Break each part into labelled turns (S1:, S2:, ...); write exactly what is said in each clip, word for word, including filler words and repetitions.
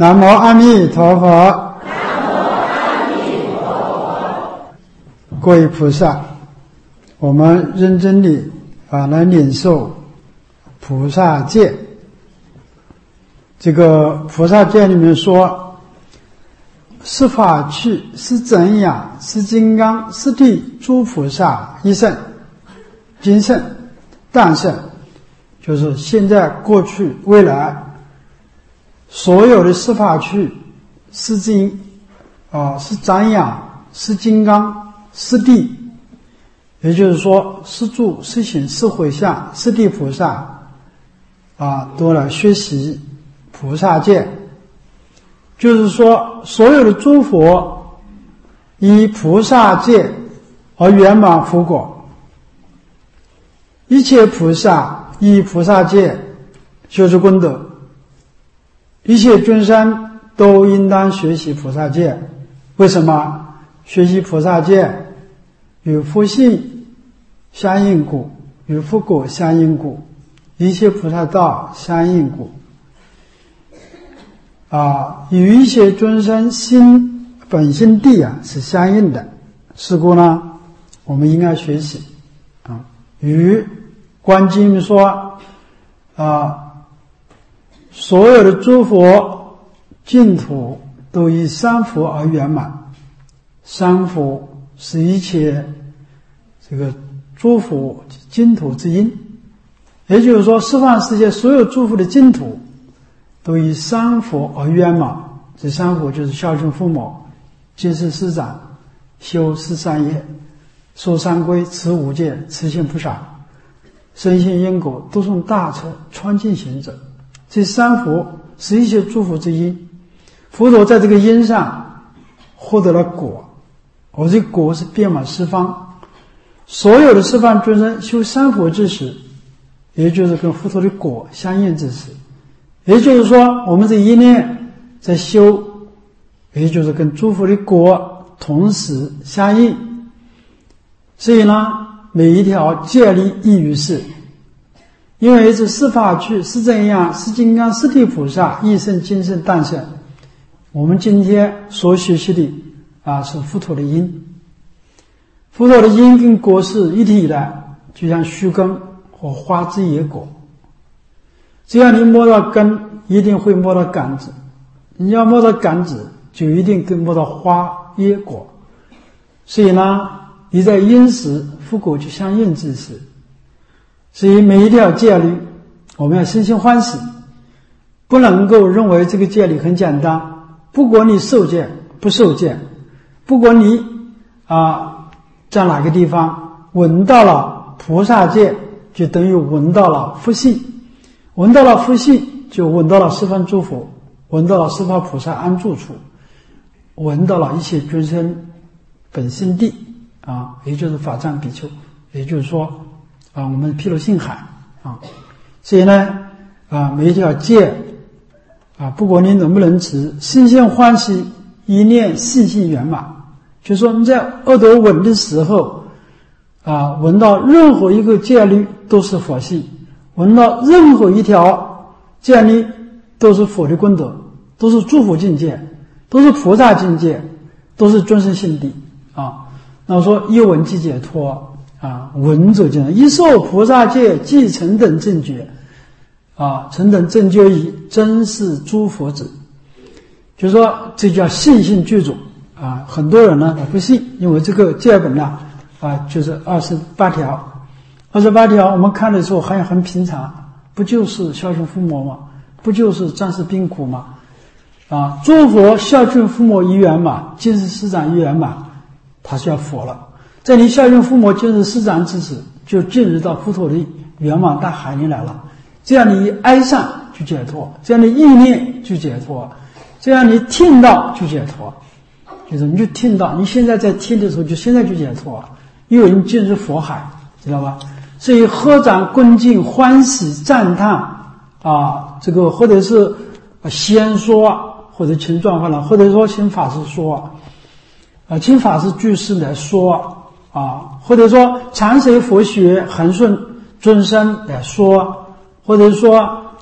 S1: 南无阿弥陀佛。
S2: 南无阿弥陀佛。
S1: 各位菩萨，我们认真地啊来领受菩萨戒。这个菩萨戒里面说，是法趣，是真言，是金刚，是地诸菩萨一圣、今圣、诞圣，就是现在、过去、未来，所有的是法趣、是经啊、是长养、是金刚、是地，也就是说，是住、是行、是回向、是地菩萨啊，都来学习菩萨戒。就是说，所有的诸佛以菩萨戒而圆满佛果，一切菩萨以菩萨戒修持功德，一切众生都应当学习菩萨戒。为什么？学习菩萨戒与佛性相应故，与佛果相应故，一切菩萨道相应故，啊，与一切众生心本心地啊是相应的。是故呢，我们应该学习啊。与观经说啊，所有的诸佛净土都以三福而圆满。三福是一切这个诸佛净土之因，也就是说，十方世界所有诸佛的净土都以三福而圆满。这三福就是孝顺父母、敬事师长、修十善业、守三规、持五戒、持行菩萨、深信因果、读诵大彻、穿净行者。这三福是一切诸佛之因，佛陀在这个因上获得了果，而这果是遍满十方。所有的十方众生修三福之时，也就是跟佛陀的果相应之时。也就是说，我们这一念在修，也就是跟诸佛的果同时相应。所以呢，每一条戒律亦如是。因为这是法趣，是真言，是金刚，是地菩萨一圣、今圣、诞圣。我们今天所学习的啊，是佛陀的因。佛陀的因跟果是一体的，就像须根和花枝野果。只要你摸到根，一定会摸到杆子；你要摸到杆子，就一定跟摸到花叶果。所以呢，你在因时，佛果就相应之时。所以每一条戒律，我们要身心欢喜，不能够认为这个戒律很简单。不管你受戒不受戒，不管你啊在哪个地方闻到了菩萨戒，就等于闻到了佛性。闻到了佛性，就闻到了十方诸佛，闻到了十方菩萨安住处，闻到了一切众生本心地啊，也就是法藏比丘，也就是说啊，我们毗卢性海啊。所以呢啊，每一条戒啊，不管你能不能持，心性欢喜，一念信心圆满。就是说你在耳朵闻的时候啊，闻到任何一个戒律都是佛性，闻到任何一条戒律都是佛的功德，都是诸佛境界，都是菩萨境界，都是众生心地啊。那我说一闻即解脱啊，闻者见一受菩萨戒，即成等正觉啊，成等正觉已，真是诸佛子。就是说这叫信心具足啊。很多人呢他不信，因为这个戒本呢啊就是二十八条。二十八条我们看的时候还很平常，不就是孝顺父母吗？不就是暂时病苦吗？啊，诸佛孝顺父母一圆满，敬事师长一圆满，他是要佛了。在你孝顺父母、敬事师长之时，就进入到佛陀的圆满大海里来了。这样你哀上就解脱，这样你意念就解脱，这样你听到就解脱。就是你就听到，你现在在听的时候，就现在就解脱，因为你进入佛海，知道吧？所以合掌恭敬欢喜赞叹啊，这个或者是先说，或者请转换了，或者说请法师说啊，请法师居士来说啊，或者说常随佛学恒顺尊生来说，或者说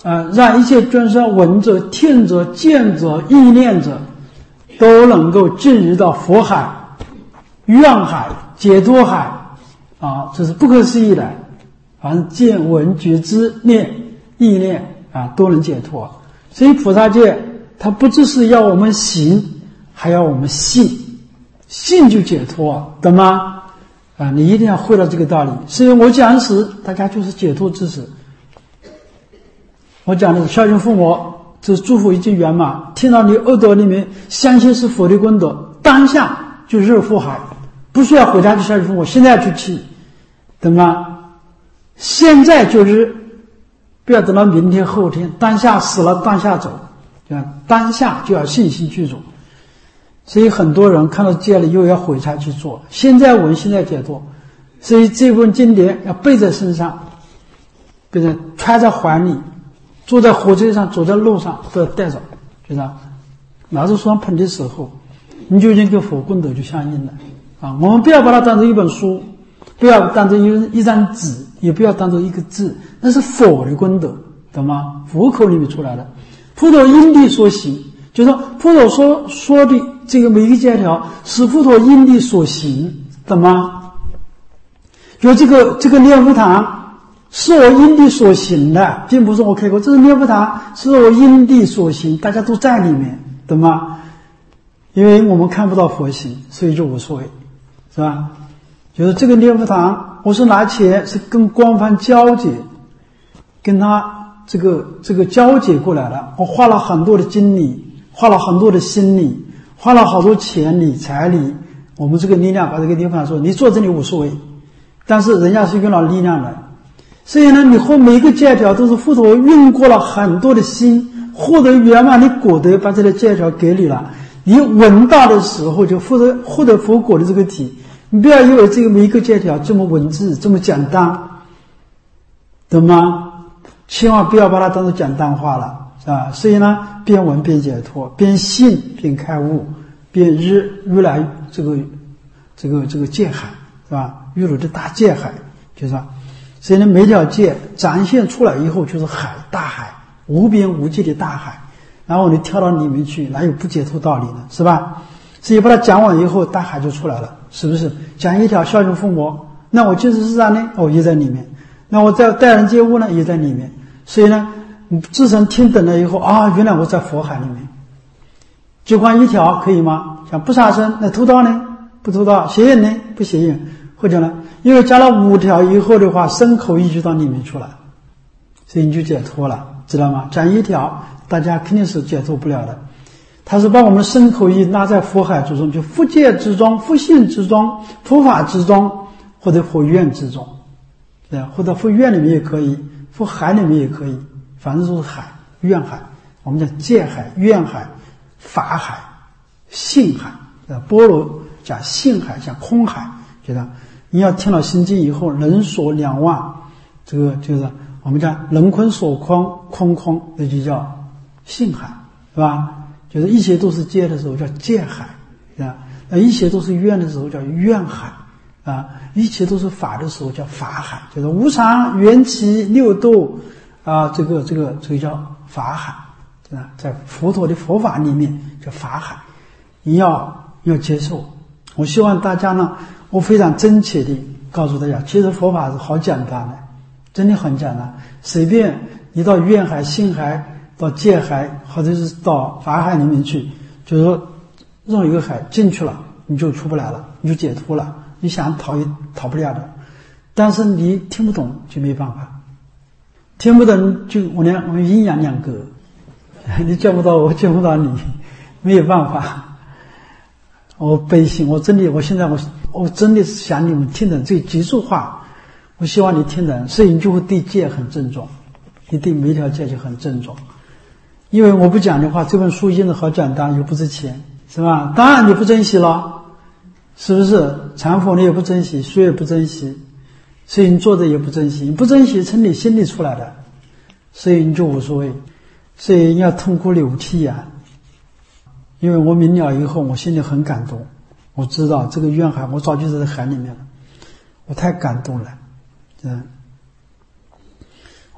S1: 呃，让一切众生闻者、听者、见者、意念者，都能够进入到佛海、愿海、解脱海啊，这是不可思议的。反正见闻觉知念意念啊，都能解脱。所以菩萨戒它不只是要我们行，还要我们信，信就解脱，懂吗？啊，你一定要会到这个道理。所以我讲时，大家就是解脱知识。我讲的是孝敬父母，这是祝福已经圆满。听到你耳朵里面相信是佛的功德，当下就入佛海，不需要回家去孝敬父母，现在去去，懂吗？现在就是，不要等到明天后天，当下死了当下走，对吧？当下就要信心去做。所以很多人看到戒了又要回家去做，现在闻现在解脱。所以这部经典要背在身上，背在揣在怀里，坐在火车上走在路上都要带着，知道？老是双盆的时候，你就已经跟佛功德就相应了啊！我们不要把它当成一本书，不要当成一一张纸，也不要当成一个字，那是佛的功德，懂吗？佛口里面出来的，佛陀因地所行，就是说佛陀说说的这个每一个戒条是佛陀因地所行，懂吗？就这个这个念佛堂是我因地所行的，并不是我开过，这是念佛堂是我因地所行，大家都在里面，懂吗？因为我们看不到佛性，所以就无所谓，是吧？就是这个念佛堂，我是拿钱是跟官方交接，跟他这个这个交接过来了。我花了很多的精力，花了很多的心力，花了好多钱里财力，我们这个力量把这个地方说你坐这里无所谓，但是人家是用了力量的。所以呢，你和每个戒条都是佛陀用过了很多的心，获得圆满的果德，把这个戒条给你了。你闻到的时候就获得获得佛果的这个体。你不要以为这个每一个戒条这么文字这么简单，懂吗？千万不要把它当作简单化了，是吧？所以呢，边闻边解脱，边信边开悟，边日如来这个这个这个戒海，是吧？如来的大戒海，就是吧？所以呢，每条戒展现出来以后就是海，大海，无边无际的大海，然后你跳到里面去，哪有不解脱道理呢？是吧？所以把它讲完以后，大海就出来了，是不是？讲一条孝敬父母，那我就是自然呢，哦，也在里面。那我在待人接物呢，也在里面。所以呢，你自身听懂了以后啊，原来我在佛海里面。就光一条可以吗？像不杀生，那偷盗呢？不偷盗，邪淫呢？不邪淫。或者呢，因为加了五条以后的话，身口意就到里面去了，所以你就解脱了，知道吗？讲一条，大家肯定是解脱不了的。他是把我们身口意拉在佛海之中，就佛界之中、佛性之中、佛法之中，或者佛愿之中，对吧？或者佛愿里面也可以，佛海里面也可以，反正都是海，愿海。我们讲戒海、愿海、法海、性海，对吧？般若讲性海，讲空海，觉得你要听了心经以后，人所两忘，这个就是我们讲人空所空，空空，这就叫性海，是吧？就是一切都是戒的时候叫戒海，啊，那一切都是愿的时候叫愿海，啊，一切都是法的时候叫法海，就是无常、缘起、六度，啊，这个这个这个叫法海，啊，在佛陀的佛法里面叫法海，你要要接受。我希望大家呢，我非常真切的告诉大家，其实佛法是好简单的，真的很简单，随便你到愿海、性海。到戒海或者是到法海里面去，就是说任何一个海进去了，你就出不来了，你就解脱了，你想逃也逃不了的。但是你听不懂就没办法，听不懂就我俩我们阴阳两隔，你见不到我，见不到你，没有办法。我悲心，我真的，我现在我我真的是想你们听懂这几句话，我希望你听懂，所以你就会对戒很郑重，你对每一条戒就很郑重。因为我不讲的话，这本书印的好简单又不值钱，是吧？当然你不珍惜了，是不是？禅佛你也不珍惜，书也不珍惜，所以你做的也不珍惜，你不珍惜从你心里出来的，所以你就无所谓。所以你要痛哭流涕啊！因为我明了以后，我心里很感动，我知道这个愿海，我早就在海里面了，我太感动了，嗯。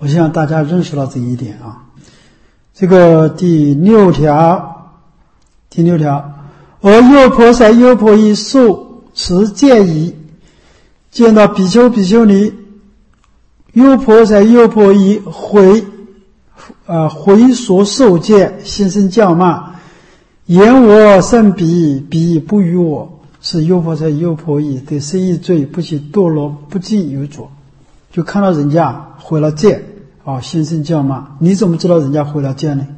S1: 我希望大家认识到这一点啊。这个第六条，第六条，而优婆塞、优婆夷受持戒仪，见到比丘、比丘尼，优婆塞、优婆夷回呃回所受戒，心生教骂，言我甚彼，彼不与我，是优婆塞、优婆夷对失义罪，不起堕落，不尽有主。就看到人家毁了戒啊，心生教骂。你怎么知道人家毁了戒呢？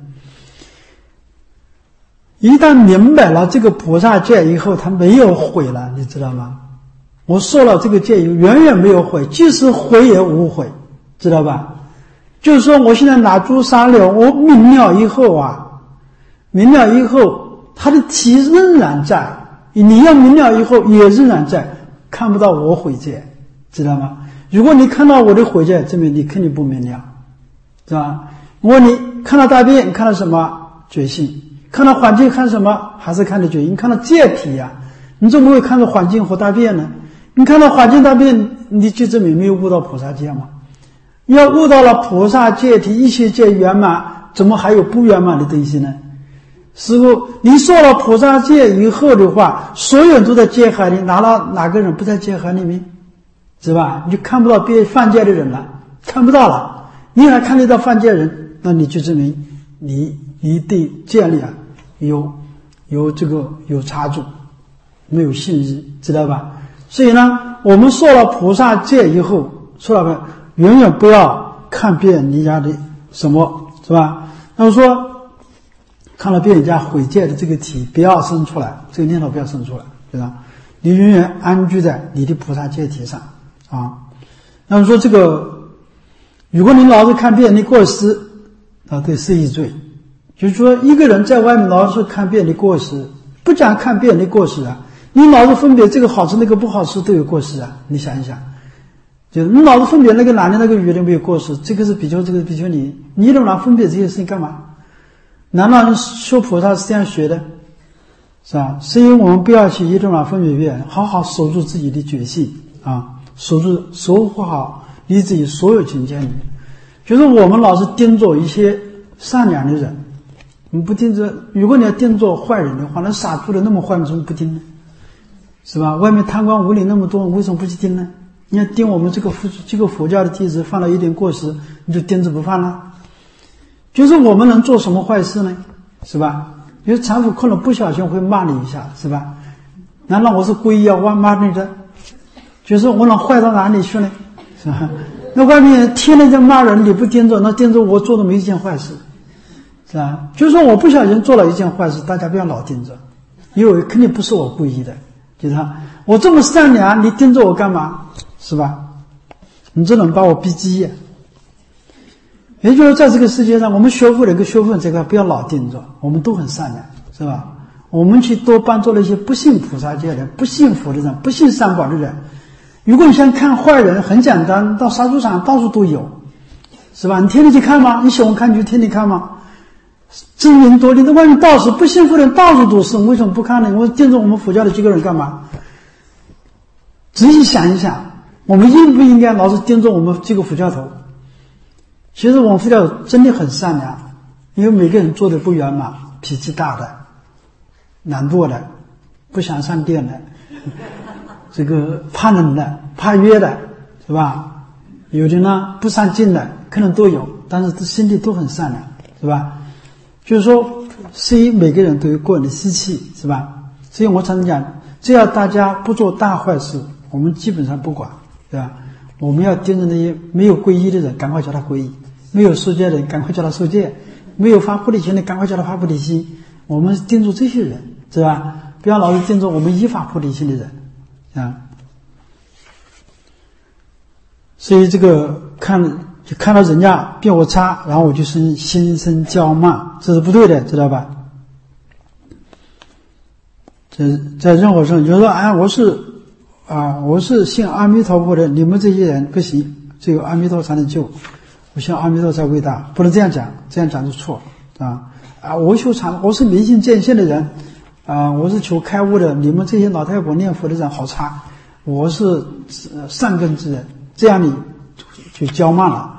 S1: 一旦明白了这个菩萨戒以后，他没有毁了，你知道吗？我受了这个戒以后，远远没有毁，即使毁也无悔，知道吧？就是说，我现在拿珠沙流，我明了以后啊，明了以后，他的体仍然在，你要明了以后也仍然在，看不到我毁戒，知道吗？如果你看到我的毁戒，证明你肯定不明了，是吧？我问你，看到大便，看到什么？觉性。看到环境看什么？还是看的觉性。你看到戒体呀、啊，你怎么会看到环境和大便呢？你看到环境大便，你就证明没有悟到菩萨戒嘛。要悟到了菩萨戒体，一切戒圆满，怎么还有不圆满的东西呢？师父，你受了菩萨戒以后的话，所有人都在戒海里，哪了哪个人不在戒海里面？是吧？你就看不到别犯戒的人了，看不到了。你还看得到犯戒人，那你就证明你你对戒律啊有有这个有差距，没有信义，知道吧？所以呢，我们受了菩萨戒以后，受了远远不要看别人家的什么，是吧？那么说看了别人家毁戒的这个体，不要生出来，这个念头不要生出来，对吧？你永远安居在你的菩萨戒体上啊。那么说这个，如果你老是看别人的过失啊，对失义罪。就是说，一个人在外面老是看别人的过失，不讲看别人的过失啊，你老是分别这个好吃那个不好吃都有过失啊，你想一想，就是你老是分别那个男的那个女的没有过失，这个是比丘，这个是比丘尼，你怎么老分别这些事情干嘛？难道修菩萨是这样学的，是吧？所以我们不要去一种老分别别人，好好守住自己的觉性啊，守住守护好你自己所有境界里面。就是我们老是盯着一些善良的人。你不盯着，如果你要盯着坏人的话，那傻猪的那么坏，你怎么不盯呢？是吧？外面贪官污吏那么多，为什么不去盯呢？你要盯我们这个佛这个佛教的弟子犯了一点过失，你就盯着不犯了。就是我们能做什么坏事呢？是吧？因为禅师可能不小心会骂你一下，是吧？难道我是故意要骂你的？就是我能坏到哪里去呢？是吧？那外面天天在骂人，你不盯着，那盯着我做的没一件坏事。是吧？就是说我不小心做了一件坏事，大家不要老盯着，因为肯定不是我故意的。就是他，我这么善良，你盯着我干嘛？是吧？你只能把我逼急呀。也就是在这个世界上，我们学佛人跟学佛人这块不要老盯着，我们都很善良，是吧？我们去多帮助那些不信菩萨戒的人、不信佛的人、不信三宝的人。如果你想看坏人，很简单，到杀猪场到处都有，是吧？你天天去看吗？你喜欢看就天天看吗？知名多，你在外面到处不信佛的人到处都是，为什么不看呢？我盯着我们佛教的几个人干嘛？仔细想一想，我们应不应该老是盯着我们这个佛教头？其实我们佛教真的很善良，因为每个人做的不圆满，脾气大的、懒惰的、不想上殿的、这个怕冷的、怕约的，是吧？有的呢不上进的，可能都有，但是心地都很善良，是吧？就是说，所以每个人都有个人的习气，是吧？所以我常常讲，只要大家不做大坏事，我们基本上不管，对吧？我们要盯着那些没有皈依的人，赶快叫他皈依；没有受戒的人，赶快叫他受戒；没有发菩提心的，赶快叫他发菩提心。我们盯住这些人，是吧？不要老是盯着我们依法菩提心的人，啊。所以这个看。就看到人家比我差，然后我就生心生骄骂，这是不对的，知道吧？这在任何时候，你就说啊，我是啊，我是信阿弥陀佛的，你们这些人不行，只有阿弥陀才能救，我信阿弥陀才伟大，不能这样讲，这样讲是错啊啊！我求禅，我是明心见性的人啊，我是求开悟的，你们这些老太婆念佛的人好差，我是善根之人，这样你就骄骂了。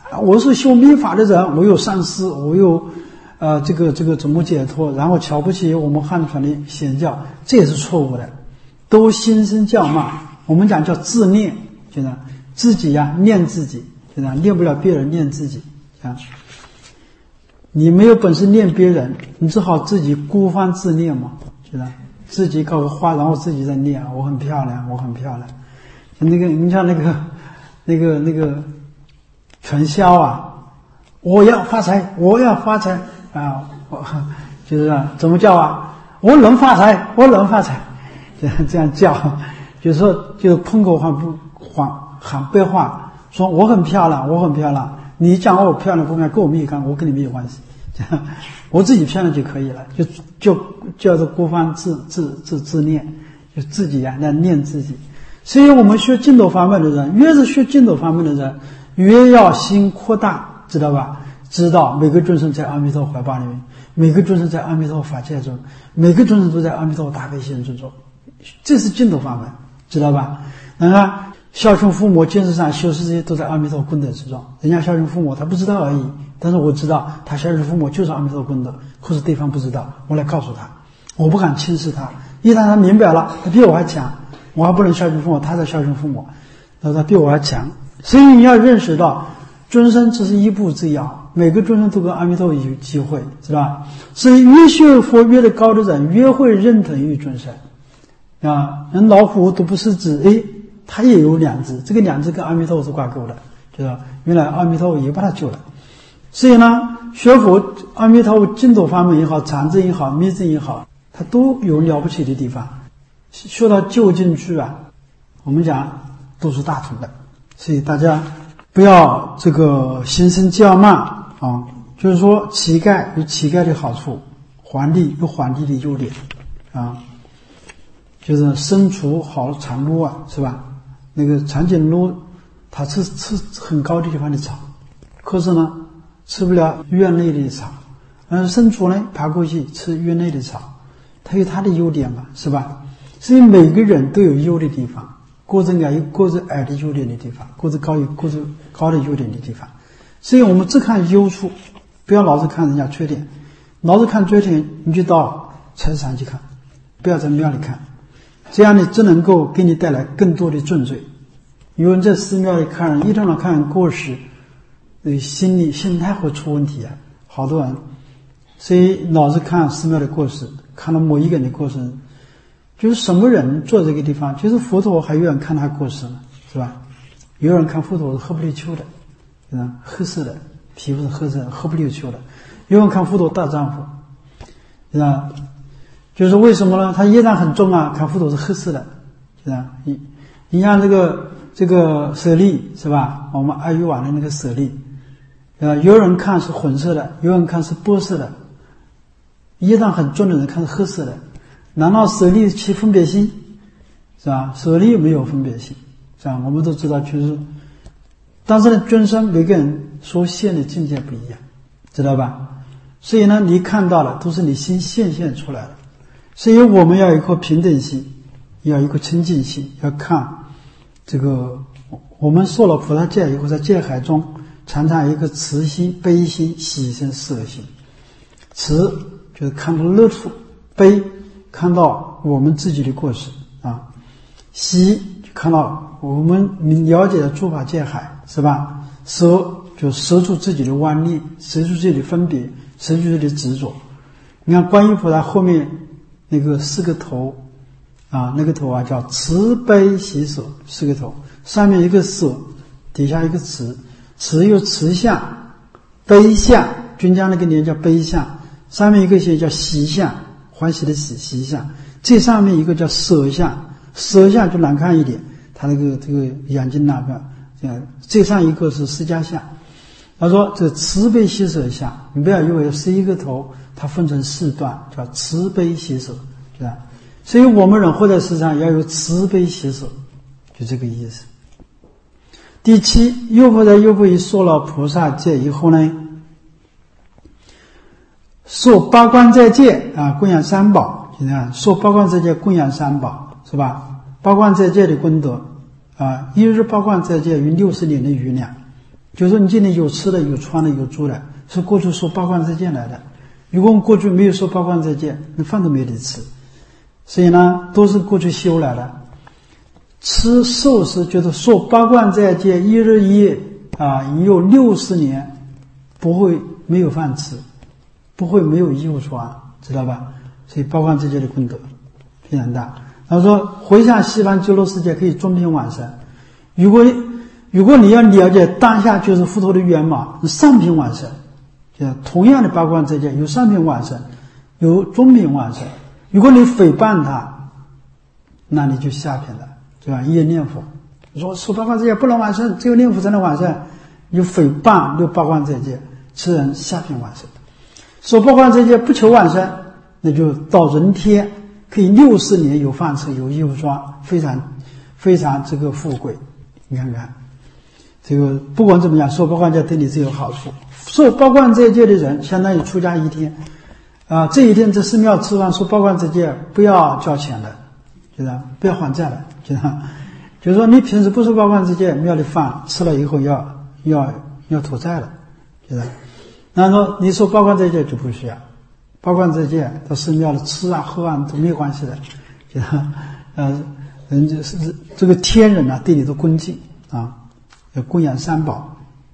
S1: 我是修密法的人，我有上师，我有呃这个这个怎么解脱，然后瞧不起我们汉传的显教，这也是错误的，都心生叫骂。我们讲叫自念，觉得自己呀、啊、念自己，觉得念不了别人，念自己啊。你没有本事念别人，你只好自己孤芳自念嘛，觉得自己搞个花，然后自己在念，我很漂亮，我很漂亮。那个你像那个那个那个传销啊，我要发财，我要发财啊，我就是啊，怎么叫啊？我能发财，我能发财，这样这样叫，就是说就空口喊不喊喊白话，说我很漂亮，我很漂亮。你讲我漂亮不漂亮跟我没有关，我跟你没有关系，这样我自己漂亮就可以了，就就叫做孤芳自自自自念，就自己呀、啊、来念自己。所以我们学净土法门的人，越是学净土法门的人，越要心扩大，知道吧？知道每个众生在阿弥陀怀抱里面，每个众生在阿弥陀法界中，每个众生都在阿弥陀大悲心之中，这是净土法门，知道吧？那么孝顺父母、见识上、修持这些都在阿弥陀功德之中。人家孝顺父母，他不知道而已，但是我知道他孝顺父母就是阿弥陀功德，或是对方不知道，我来告诉他，我不敢轻视他。一旦他明白了，他比我还强，我还不能孝顺父母，他在孝顺父母，那他比我还强。所以你要认识到，众生只是一步之遥，每个众生都跟阿弥陀有机会，知道吧？所以越学佛越的高的人，越会认同于众生啊。人老虎都不是指诶。他也有两只，这个两只跟阿弥陀是挂钩的，就是原来阿弥陀也把他救了。所以呢，学佛阿弥陀净土法门也好，禅宗也好，密宗也好，它都有了不起的地方。说到究竟去啊，我们讲都是大同的。所以大家不要这个心生骄慢啊，就是说乞丐有乞丐的好处，皇帝有皇帝的优点啊，就是身处好长路啊，是吧？那个长颈鹿，它吃吃很高的地方的草，可是呢，吃不了院内的草。而牲畜呢，爬过去吃院内的草，它有它的优点嘛，是吧？所以每个人都有优的地方，个子矮有个子矮的优点的地方，个子高有个子高的优点的地方。所以我们只看优处，不要老是看人家缺点，老是看缺点，你就到菜市场去看，不要在庙里看。这样呢，只能够给你带来更多的重罪。因为在寺庙里看人，一天到晚看过时，呃，心理心态会出问题啊。好多人，所以老是看寺庙的过失，看到某一个人的过失，就是什么人坐这个地方，就是佛陀还有人看他过失呢，是吧？有人看佛陀是喝不溜秋的，嗯，黑色的皮肤是黑色的，喝不溜秋的。有人看佛陀大丈夫，是吧？就是为什么呢？他业障很重啊，看佛陀是黑色的，是吧？你你像这个这个舍利是吧？我们阿育王的那个舍利，呃，有人看是混色的，有人看是波色的，业障很重的人看是黑色的。难道舍利起分别心，是吧？舍利没有分别心，是吧？我们都知道，就是，但是呢，众生每个人所现的境界不一样，知道吧？所以呢，你看到了都是你心显现出来的。所以我们要有一颗平等心，要有一颗清净心，要看这个我们受了菩萨戒以后，在戒海中常常有一个慈心、悲心、喜心、舍心。慈就是看到乐处，悲看到我们自己的过失啊，喜就看到我们了解的诸法界海，是吧？舍就舍出自己的妄念，舍出自己的分别，舍出自己的执着。你看观音菩萨后面那个四个头啊，那个头啊叫慈悲喜舍四个头，上面一个舍，底下一个慈，慈有慈相、悲相，军家那个年叫悲相，上面一个写叫喜相，欢喜的喜喜相，这上面一个叫舍相，舍相就难看一点，他那个这个眼睛那个这样，这上一个是释迦相。他说这慈悲喜舍相，你不要以为是一个头，它分成四段，叫慈悲喜舍，是吧？所以我们人活在世上要有慈悲喜舍，就这个意思。第七，又佛在又佛一说了菩萨戒以后呢，受八关斋戒啊，供养三宝，你看受八关斋戒供养三宝，是吧？八关斋戒的功德啊，一日八关斋戒于六十年的余量， 就是说你今天有吃的、有穿的、有住的，是过去受八关斋戒来的。如果我们过去没有受八关斋戒，那饭都没得吃。所以呢，都是过去修来的。吃寿司就是受八关斋戒一日一夜啊，已有六十年，不会没有饭吃，不会没有衣服穿，知道吧？所以八关斋戒的功德非常大。他说回向西方极乐世界可以终品往生。如果如果你要了解当下就是佛陀的圆满，上品往生，同样的八关斋戒有上品往生，有中品往生。如果你诽谤他，那你就下品了，对吧？也念佛，你说受八关斋戒不能往生，只有念佛才能往生，你就诽谤六八关斋戒，此人下品往生。受八关斋戒不求往生，那就到人天，可以六十年有饭吃，有衣服穿，非常非常这个富贵。你看看，这个不管怎么样，受八关斋对你是有好处。受八关斋戒的人，相当于出家一天。啊，这一天在寺庙吃饭受八关斋戒，不要交钱的，就是不要还债的，就是就是说你平时不受八关斋戒，庙里饭吃了以后要要要吐债的，就是那说你受八关斋戒就不需要，八关斋戒到寺庙里吃啊喝啊都没有关系的，就是呃人就是这个天人啊对你都恭敬啊，要供养三宝。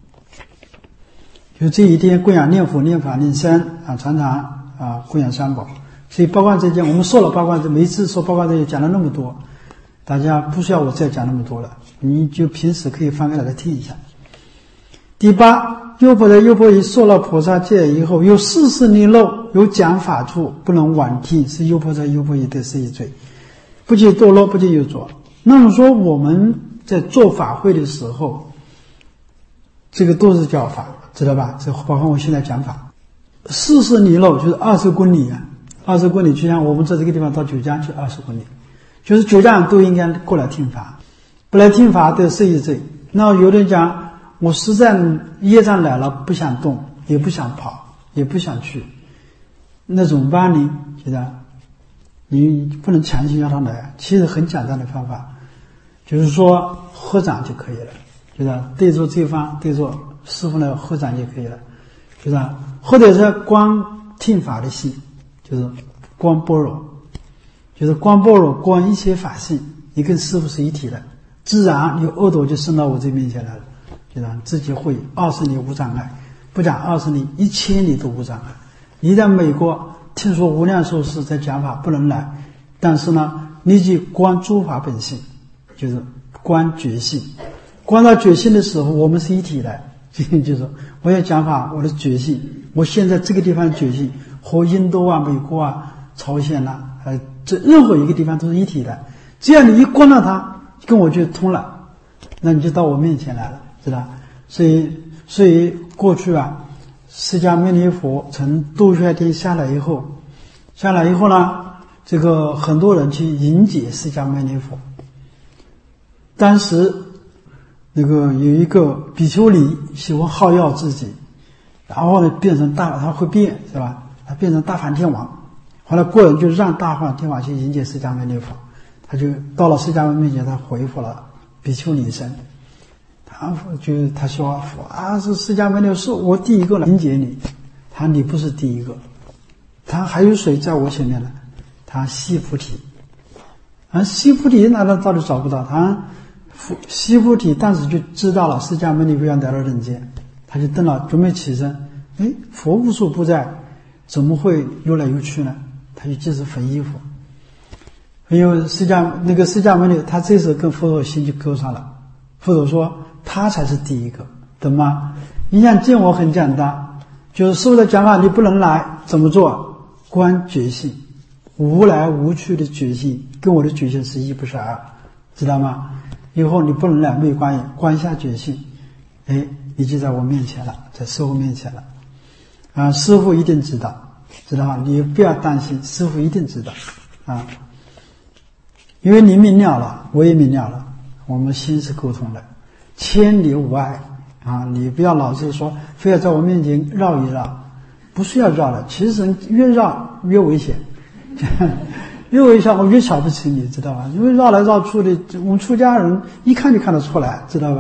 S1: 就这一天供养念佛、念法、念僧啊，常常啊供养三宝。所以八关斋戒我们受了八关斋，每一次受八关斋戒讲了那么多，大家不需要我再讲那么多了，你就平时可以翻开来听一下。第八，优婆塞优婆夷受了菩萨戒以后，有事事逆漏，有讲法处，不能往听，是优婆塞优婆夷得是一罪，不计堕落，不计有着。那么说我们在做法会的时候，这个都是教法，知道吧？这包括我现在讲法，事事逆漏就是二十公里啊，二十公里就像我们在这个地方到九江去二十公里，就是九江人都应该过来听法，不来听法得是一罪。那有的人讲，我实在业障来了，不想动，也不想跑，也不想去，那怎么办呢？觉得你不能强行要他来，其实很简单的方法，就是说合掌就可以了，觉得对着对方，对着师父呢合掌就可以了，觉得或者是光听法的心，就是光般若，就是光般若光一切法性，你跟师父是一体的，自然你耳朵就伸到我这面前来了。就让自己会二十里无障碍，不讲二十里，一千里都无障碍。你在美国听说无量寿司在讲法不能来，但是呢，你去观诸法本性，就是观觉性，观到觉性的时候，我们是一体的。就是我要讲法，我的觉性，我现在这个地方觉性和印度啊、美国啊、朝鲜呐、啊，呃，这任何一个地方都是一体的。只要你一观到它，跟我就通了，那你就到我面前来了。是吧？所以，所以过去啊，释迦牟尼佛从度眩天下来以后，下来以后呢，这个很多人去迎接释迦牟尼佛。当时那个有一个比丘尼喜欢好耀自己，然后呢变成大，他会变是吧？他变成大梵天王。后来过人就让大梵天王去迎接释迦牟尼佛，他就到了释迦牟尼面前，他回复了比丘尼身。他就他说啊，是释迦牟尼是我第一个来迎接你。他你不是第一个，他还有谁在我前面呢？他悉菩提，啊，悉菩提那他到底找不到他。悉菩提当时就知道了释迦牟尼佛要来到人间，他就瞪了，准备起身。哎，佛无处不在，怎么会游来游去呢？他就即时焚衣服。还有释迦那个释迦牟尼，他这时跟佛陀心就勾上了。佛陀说。他才是第一个，懂吗？你想见我很简单，就是师父的讲法你不能来，怎么做？观觉性，无来无去的觉性，跟我的觉性是一不是二，知道吗？以后你不能来没有关系，观一下觉性，哎，你就在我面前了，在师父面前了，啊，师父一定知道，知道吗？你不要担心，师父一定知道，啊，因为你明了了，我也明了了，我们心是沟通的。千里无碍啊！你不要老是说非要在我面前绕一绕，不需要绕的。其实越绕越危险，越危险我越瞧不起你，知道吧？因为绕来绕去的，我们出家人一看就看得出来，知道吧？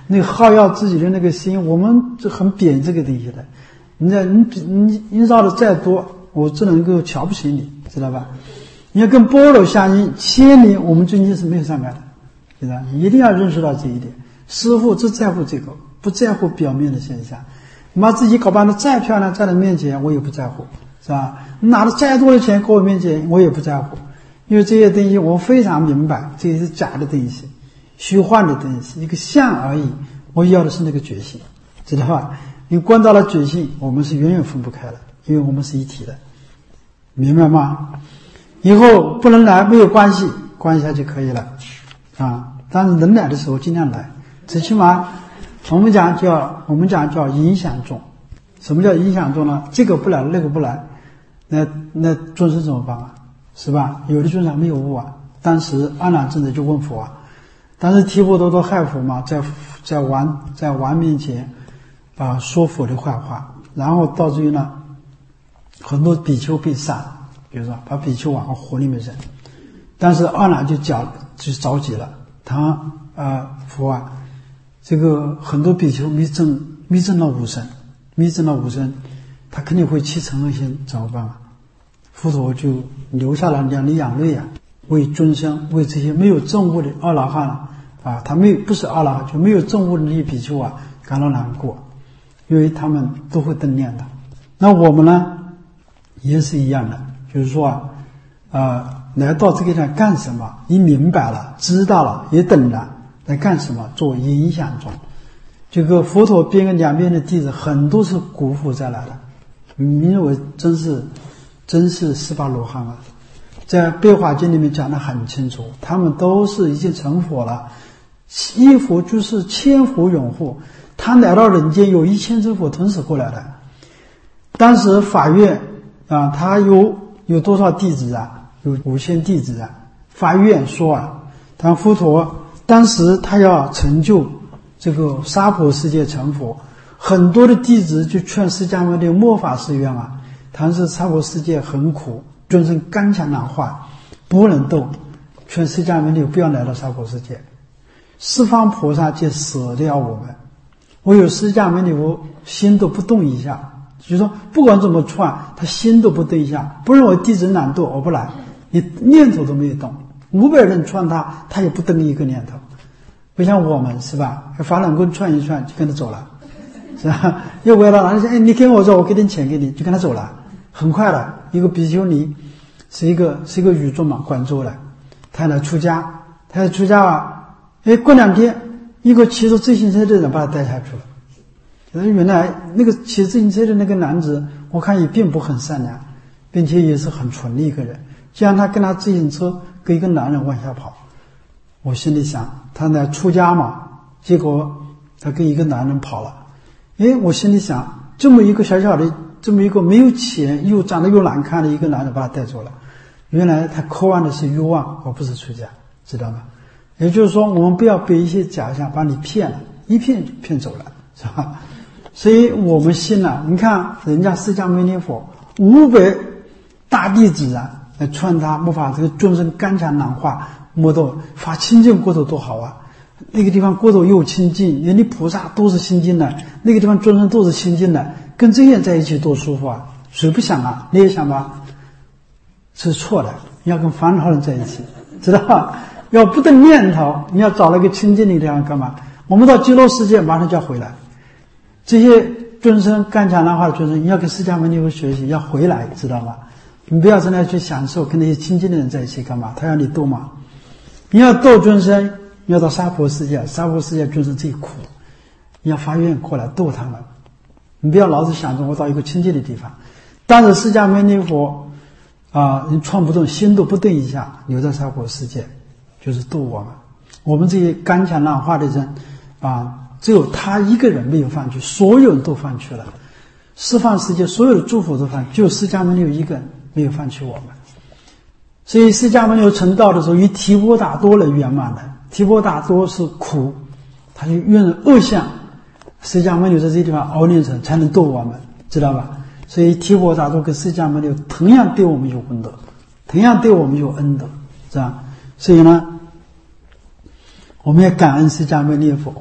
S1: 那个耗要自己的那个心，我们就很贬这个东西的。你在你你你绕的再多，我只能够瞧不起你，知道吧？你要跟般若相应，千年我们中间是没有障碍的，知道吧？你一定要认识到这一点。师父只在乎这个，不在乎表面的现象。你把自己搞扮的再漂亮，在你面前我也不在乎，是吧？你拿了再多的钱搁我面前，我也不在乎，因为这些东西我非常明白，这些是假的东西，虚幻的东西，一个相而已。我要的是那个觉性，知道吧？你观到了觉性，我们是远远分不开的，因为我们是一体的，明白吗？以后不能来没有关系，关一下就可以了啊。但是能来的时候尽量来，最起码我们讲叫我们讲叫影响众。什么叫影响众呢？这个不来那个不来，那那众生怎么办啊？是吧？有的众生没有悟啊。当时阿难尊者就问佛啊，当时提婆达多害佛嘛，在在王在王面前啊说佛的坏话，然后到最后呢，很多比丘被杀，比如说把比丘往火里面扔，但是阿难就讲就着急了，他啊、呃、佛啊，这个很多比丘迷证迷证了无生，迷证了无生，他肯定会起嗔恶心，怎么办啊？佛陀就流下了两滴眼泪啊，为众生，为这些没有证悟的阿罗汉啊，他没有不是阿罗汉，就没有证悟的那些比丘啊，感到难过，因为他们都会登念的。那我们呢，也是一样的，就是说啊，呃，来到这个地方干什么？你明白了，知道了，也懂了，来干什么？做影响中。这个佛陀边跟两边的弟子很多是古佛再来的，你认为真是真是十八罗汉啊？在《悲华经》里面讲得很清楚，他们都是已经成佛了，一佛就是千佛拥护，他来到人间有一千尊佛同时过来的。当时法院啊，他有有多少弟子啊？有五千弟子啊。法院说啊，他佛陀当时他要成就这个娑婆世界成佛，很多的弟子就劝释迦牟尼末法誓愿啊，他是娑婆世界很苦，众生刚强难化，不能斗，劝释迦牟尼不要来到娑婆世界。十方菩萨就舍掉我们，我有释迦牟尼佛心都不动一下，就是说不管怎么劝，他心都不动一下，不认为弟子难度我不来，你念头都没有动，五百人劝他，他也不动一个念头。不像我们是吧？法轮功劝一劝就跟他走了，是吧？又回到哪里说，哎，你跟我走，我给点钱给你，就跟他走了，很快的。一个比丘尼是一个是一个女众嘛，广州的，他来出家，他来出家啊，哎，过两天一个骑着自行车的人把他带下去了。原来那个骑自行车的那个男子，我看也并不很善良，并且也是很纯的一个人。既然他跟他自行车跟一个男人往下跑，我心里想，他来出家嘛，结果他跟一个男人跑了。诶，我心里想，这么一个小小的，这么一个没有钱又长得又难看的一个男人把他带走了。原来他渴望的是欲望，而不是出家，知道吗？也就是说，我们不要被一些假象把你骗了，一骗就骗走了，是吧？所以我们信了，你看人家释迦牟尼佛五百大弟子啊，来劝他莫法这个众生刚强难化，莫到发清净国土多好啊！那个地方国土又清净，人家菩萨都是清净的，那个地方众生都是清净的，跟这些人在一起多舒服啊！谁不想啊？你也想吧？是错的，要跟烦恼人在一起，知道吧？要不动念头，你要找那个清净的地方干嘛？我们到极乐世界马上就要回来。这些众生刚强难化的众生，你要跟释迦牟尼佛学习，要回来，知道吧？你不要在那去享受跟那些清净的人在一起干嘛？他要你度嘛。你要度众生，你要到娑婆世界，娑婆世界众生最苦，你要发愿过来度他们。你不要老是想着我到一个清净的地方。但是释迦牟尼佛啊，你创不动，心都不动一下，留在娑婆世界，就是度我们。我们这些刚强难化的人啊，只有他一个人没有放弃，所有人都放弃了。十方世界所有的诸佛都放弃，就释迦牟尼有一个人没有放弃我们。所以释迦牟尼成道的时候，以提婆达多来圆满的。提婆达多是苦，他就用恶相，释迦牟尼在这地方熬炼成，才能度我们，知道吧？所以提婆达多跟释迦牟尼同样对我们有功德，同样对我们有恩德，是吧？所以呢，我们要感恩释迦牟尼佛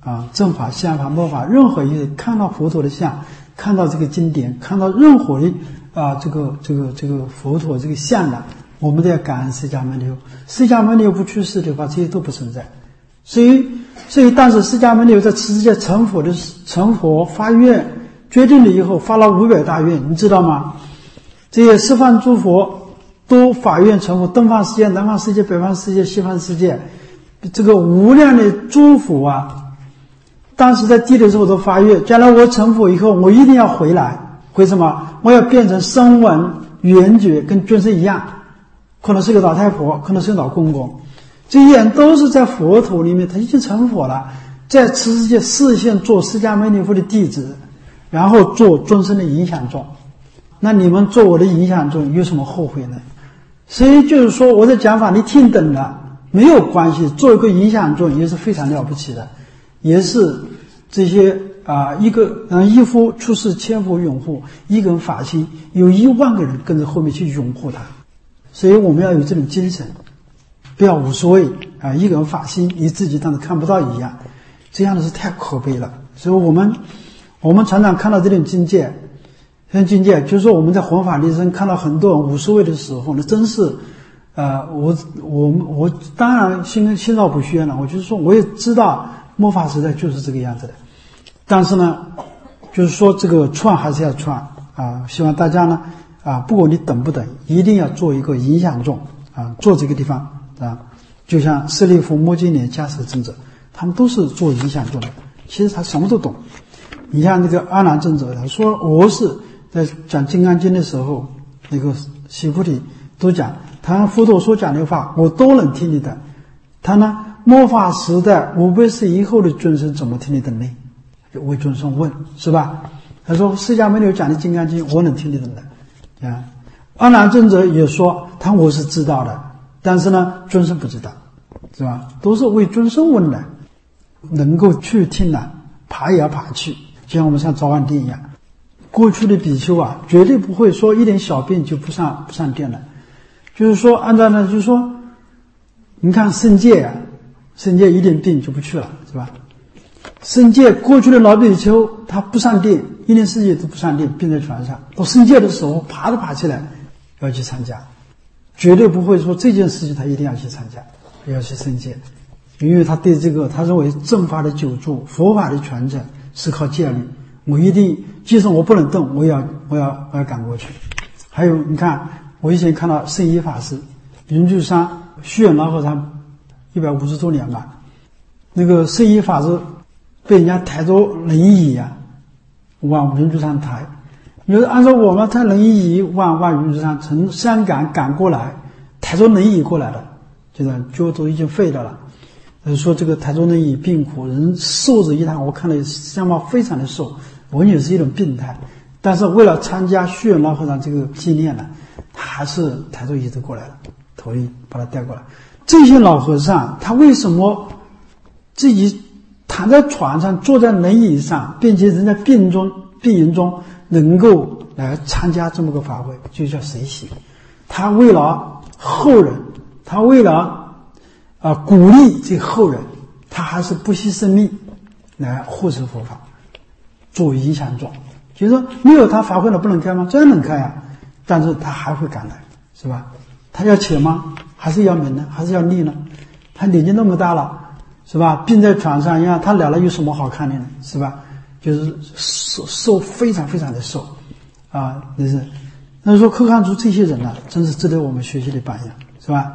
S1: 啊，正法、相法、末法，任何一个看到佛陀的像，看到这个经典，看到任何的啊这个这个这个佛陀这个像的，我们都要感恩释迦牟尼佛。释迦牟尼佛不去世的话，这些都不存在。所以，所以当时释迦牟尼佛在持世界成佛的成佛发愿，决定了以后发了五百大愿，你知道吗？这些十方诸佛都发愿成佛，东方世界、南方世界、北方世界、西方世界，这个无量的诸佛啊，当时在地的时候都发愿，将来我成佛以后，我一定要回来。为什么？我要变成声闻、缘觉，跟尊生一样，可能是个老太婆，可能是个老公公，这些人都是在佛陀里面，他已经成佛了，在持世界视线做释迦牟尼佛的弟子，然后做尊生的影响众。那你们做我的影响众有什么后悔呢？所以就是说，我的讲法你听懂了没有关系，做一个影响众也是非常了不起的，也是这些啊、呃、一个嗯一夫出世千夫拥护，一个人法心有一万个人跟着后面去拥护他，所以我们要有这种精神，不要无所谓啊、呃、一个人法心你自己当作看不到一样，这样的是太可悲了。所以我们我们常常看到这种境界。这种境界就是说，我们在弘法利生看到很多人无所谓的时候，那真是，呃，我我我当然心心照不宣了。我就是说，我也知道末法时代就是这个样子的，但是呢，就是说这个传还是要传啊。希望大家呢啊，不管你等不等，一定要做一个影响众啊，做这个地方啊。就像舍利弗、摩揭连、迦叶尊者，他们都是做影响众的。其实他什么都懂。你像那个阿难尊者，他说我是。在讲《金刚经》的时候，那个悉菩提都讲，他佛陀所讲的话，我都能听得懂。他呢，末法时代五百世以后的尊生怎么听得懂呢？就为尊生问，是吧？他说释迦牟尼佛讲的《金刚经》，我能听得懂的。啊，阿难尊者也说，他我是知道的，但是呢，尊生不知道，是吧？都是为尊生问的，能够去听的，爬也要爬去，就像我们上早晚殿一样。过去的比丘啊，绝对不会说一点小病就不上不上殿了。就是说，按照呢，就是说，你看圣界啊，圣界一点病就不去了，是吧？圣界过去的老比丘，他不上殿，一年四季都不上殿，病在床上。到圣界的时候，爬都爬起来要去参加，绝对不会说这件事情他一定要去参加，要去圣界，因为他对这个他认为正法的久住、佛法的传承是靠戒律。我一定，即使我不能动，我也要，我要，我要赶过去。还有，你看，我以前看到圣依法师，云居山虚远老和尚一百五十周年吧，那个圣依法师被人家抬着轮椅啊，往云居山抬。你说按照我们抬轮椅往往云居山从香港赶过来，抬着轮椅过来的，就是脚都已经废掉了。说这个抬着轮椅病苦，人瘦子一趟，我看了相貌非常的瘦。完全是一种病态，但是为了参加虚远老和尚这个纪念呢，他还是抬着椅子过来了，头一把他带过来。这些老和尚他为什么自己躺在床上坐在轮椅上，并且人在病中病营中能够来参加这么个法会，就叫随喜。他为了后人，他为了啊、呃、鼓励这后人，他还是不惜生命来护持佛法，做影响众。就是说没有他法会了不能开吗？这样能开啊，但是他还会赶来，是吧？他要钱吗？还是要名呢？还是要利呢？他年纪那么大了，是吧？病在床上，你看他来了有什么好看的呢？是吧？就是瘦瘦非常非常的瘦啊，那是那说可看出这些人呢、啊，真是值得我们学习的榜样，是吧？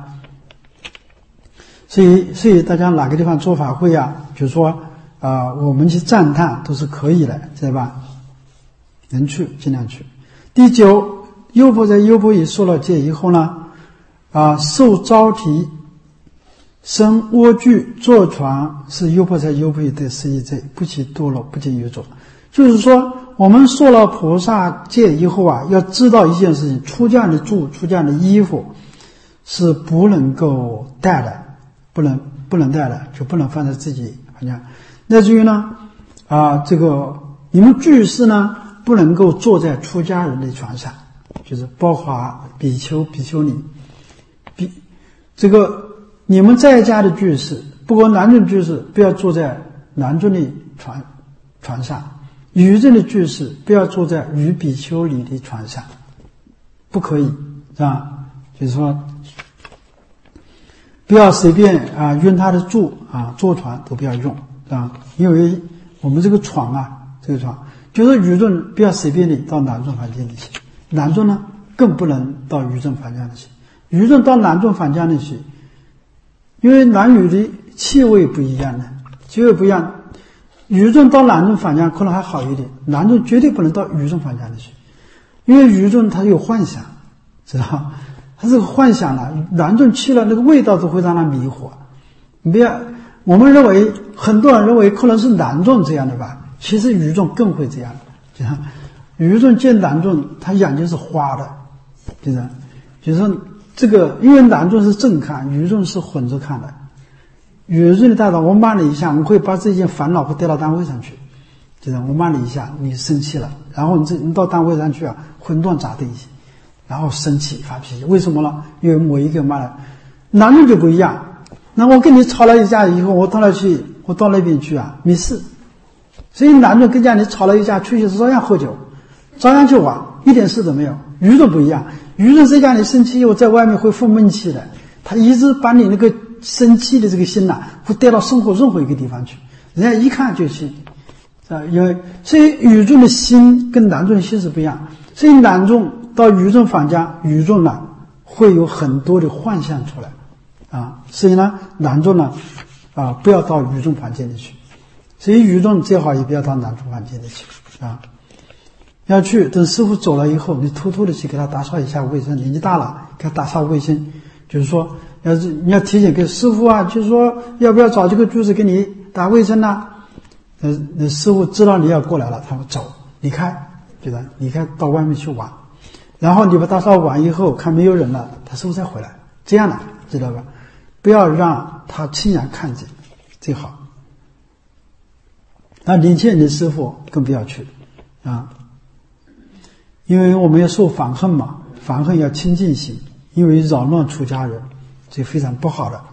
S1: 所以所以大家哪个地方做法会啊，就是说啊、呃，我们去赞叹都是可以的，对吧？能去尽量去。第九，优婆在优婆夷受了戒以后呢，啊，受招提，生蜗具，坐床，是优婆塞优婆夷得十一罪，不起堕落，不尽有作。就是说，我们受了菩萨戒以后啊，要知道一件事情：出家的住、出家的衣服是不能够带的，不能不能带的，就不能放在自己好像。那至于呢，啊，这个你们居士呢，不能够坐在出家人的床上，就是包括比丘、比丘尼，比这个你们在家的居士，不管男女居士，不要坐在男众的床床上，女众的居士不要坐在女比丘尼的床上，不可以，是吧？就是说，不要随便啊用他的坐啊坐床都不要用，啊，因为我们这个床啊，这个床就是女众不要随便的到男众房间里去，男众呢更不能到女众房间里去。女众到男众房间里去，因为男女的气味不一样的，气味不一样。女众到男众房间可能还好一点，男众绝对不能到女众房间里去，因为女众他有幻想，知道他这个幻想了，男众去了那个味道都会让他迷惑。你不要，我们认为很多人认为可能是男众这样的吧，其实女众更会这样，就像女众见男众，他眼睛是花的，就是就是说这个，因为男众是正看，女众是混着看的。女众的大脑，我骂你一下，我会把这件烦恼会带到单位上去，就是我骂你一下，你生气了，然后你这你到单位上去啊，混乱咋的一些，然后生气发脾气，为什么呢？因为某一个骂了，男众就不一样。那我跟你吵了一架以后，我到那去，我到那边去啊，没事。所以男众跟家你吵了一架，出去照样喝酒，照样去玩，一点事都没有。女众不一样，女众在家里生气以后，在外面会负闷气的，他一直把你那个生气的这个心呐、啊，会带到生活任何一个地方去，人家一看就气啊。因为所以女众的心跟男众的心是不一样，所以男众到女众房间，女众呢会有很多的幻象出来啊。所以呢，男众呢啊不要到女众房间里去，所以女众最好也不要到男众房间里去啊。要去等师傅走了以后，你偷偷的去给他打扫一下卫生，年纪大了给他打扫卫生，就是说要是你要提醒给师傅啊，就是说要不要找这个住持给你打卫生呢？那那师傅知道你要过来了，他会走离开，对吧？离开到外面去玩，然后你把打扫完以后看没有人了，他师傅再回来，这样的知道吧？不要让他亲眼看见最好。那年轻人的师傅更不要去啊，因为我们要受反恨嘛，反恨要清净心，因为扰乱出家人，这非常不好的。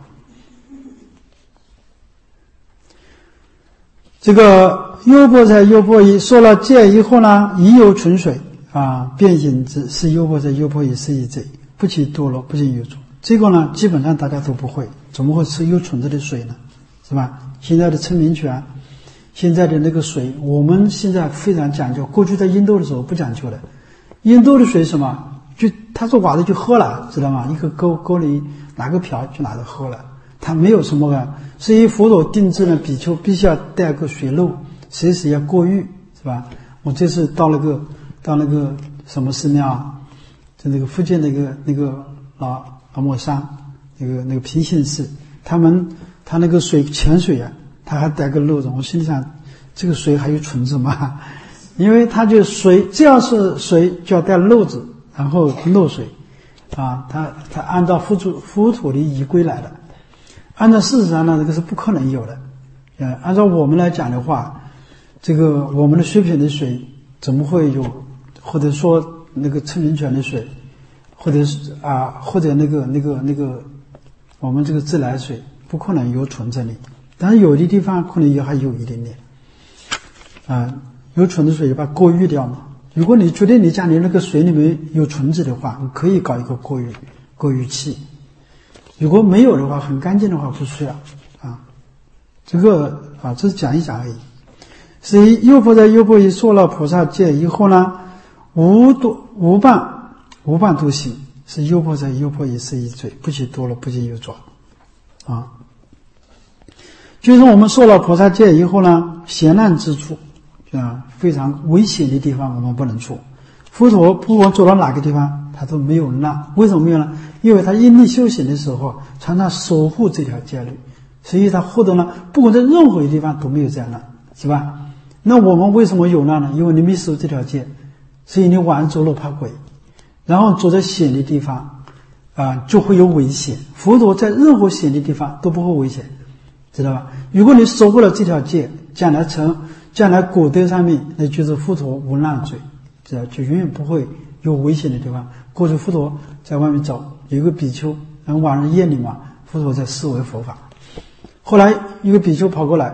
S1: 这个优婆塞优婆夷说了戒以后呢，已有纯水啊，便引之，是优婆塞优婆夷是一罪，不起多罗，不进有浊。这个呢，基本上大家都不会，怎么会吃有纯的水呢？是吧？现在的称名泉，现在的那个水，我们现在非常讲究，过去在印度的时候不讲究的。印度的水什么？就他说瓦的就喝了，知道吗？一个沟沟里拿个瓢就拿着喝了，他没有什么的。所以佛陀定制了比丘必须要带个水漏，随时要过浴，是吧？我这次到那个到那个什么寺庙啊，就那个福建那个那个老老莫山那个那个平信寺，他们他那个水泉水啊，他还带个漏子。我心里想，这个水还有纯子吗？因为他就水，只要是水就要带漏子，然后漏水啊，他他按照佛祖佛土的仪规来的。按照事实上呢，这个是不可能有的。呃，按照我们来讲的话，这个我们的水品的水怎么会有，或者说那个称名泉的水，或者是啊，或者那个那个那个我们这个自来水不可能有纯这里，但是有的地方可能也还有一点点啊，有纯的水把它过滤掉嘛。如果你觉得你家里那个水里面有纯子的话，你可以搞一个过滤过滤器。如果没有的话，很干净的话不需要啊。这个啊，这是讲一讲而已。所以优婆塞优婆夷说了菩萨戒以后呢，无多无半无半度行，是优婆塞优婆夷是一罪，不起多了，不进有浊啊。就是我们受了菩萨戒以后呢，险难之处啊，非常危险的地方我们不能处。佛陀不管走到哪个地方，他都没有难。为什么没有呢？因为他因地修行的时候，常常守护这条戒律，所以他获得了不管在任何一个地方都没有灾难，是吧？那我们为什么有难呢？因为你没守这条戒，所以你晚上走路怕鬼，然后走在险的地方啊，就会有危险。佛陀在任何险的地方都不会危险，知道吧？如果你守不了这条戒，将来成将来果德上面，那就是佛陀无难罪，知道，就永远不会有危险的地方。过去佛陀在外面走，有一个比丘，然后晚上夜里嘛，佛陀在思维佛法。后来一个比丘跑过来，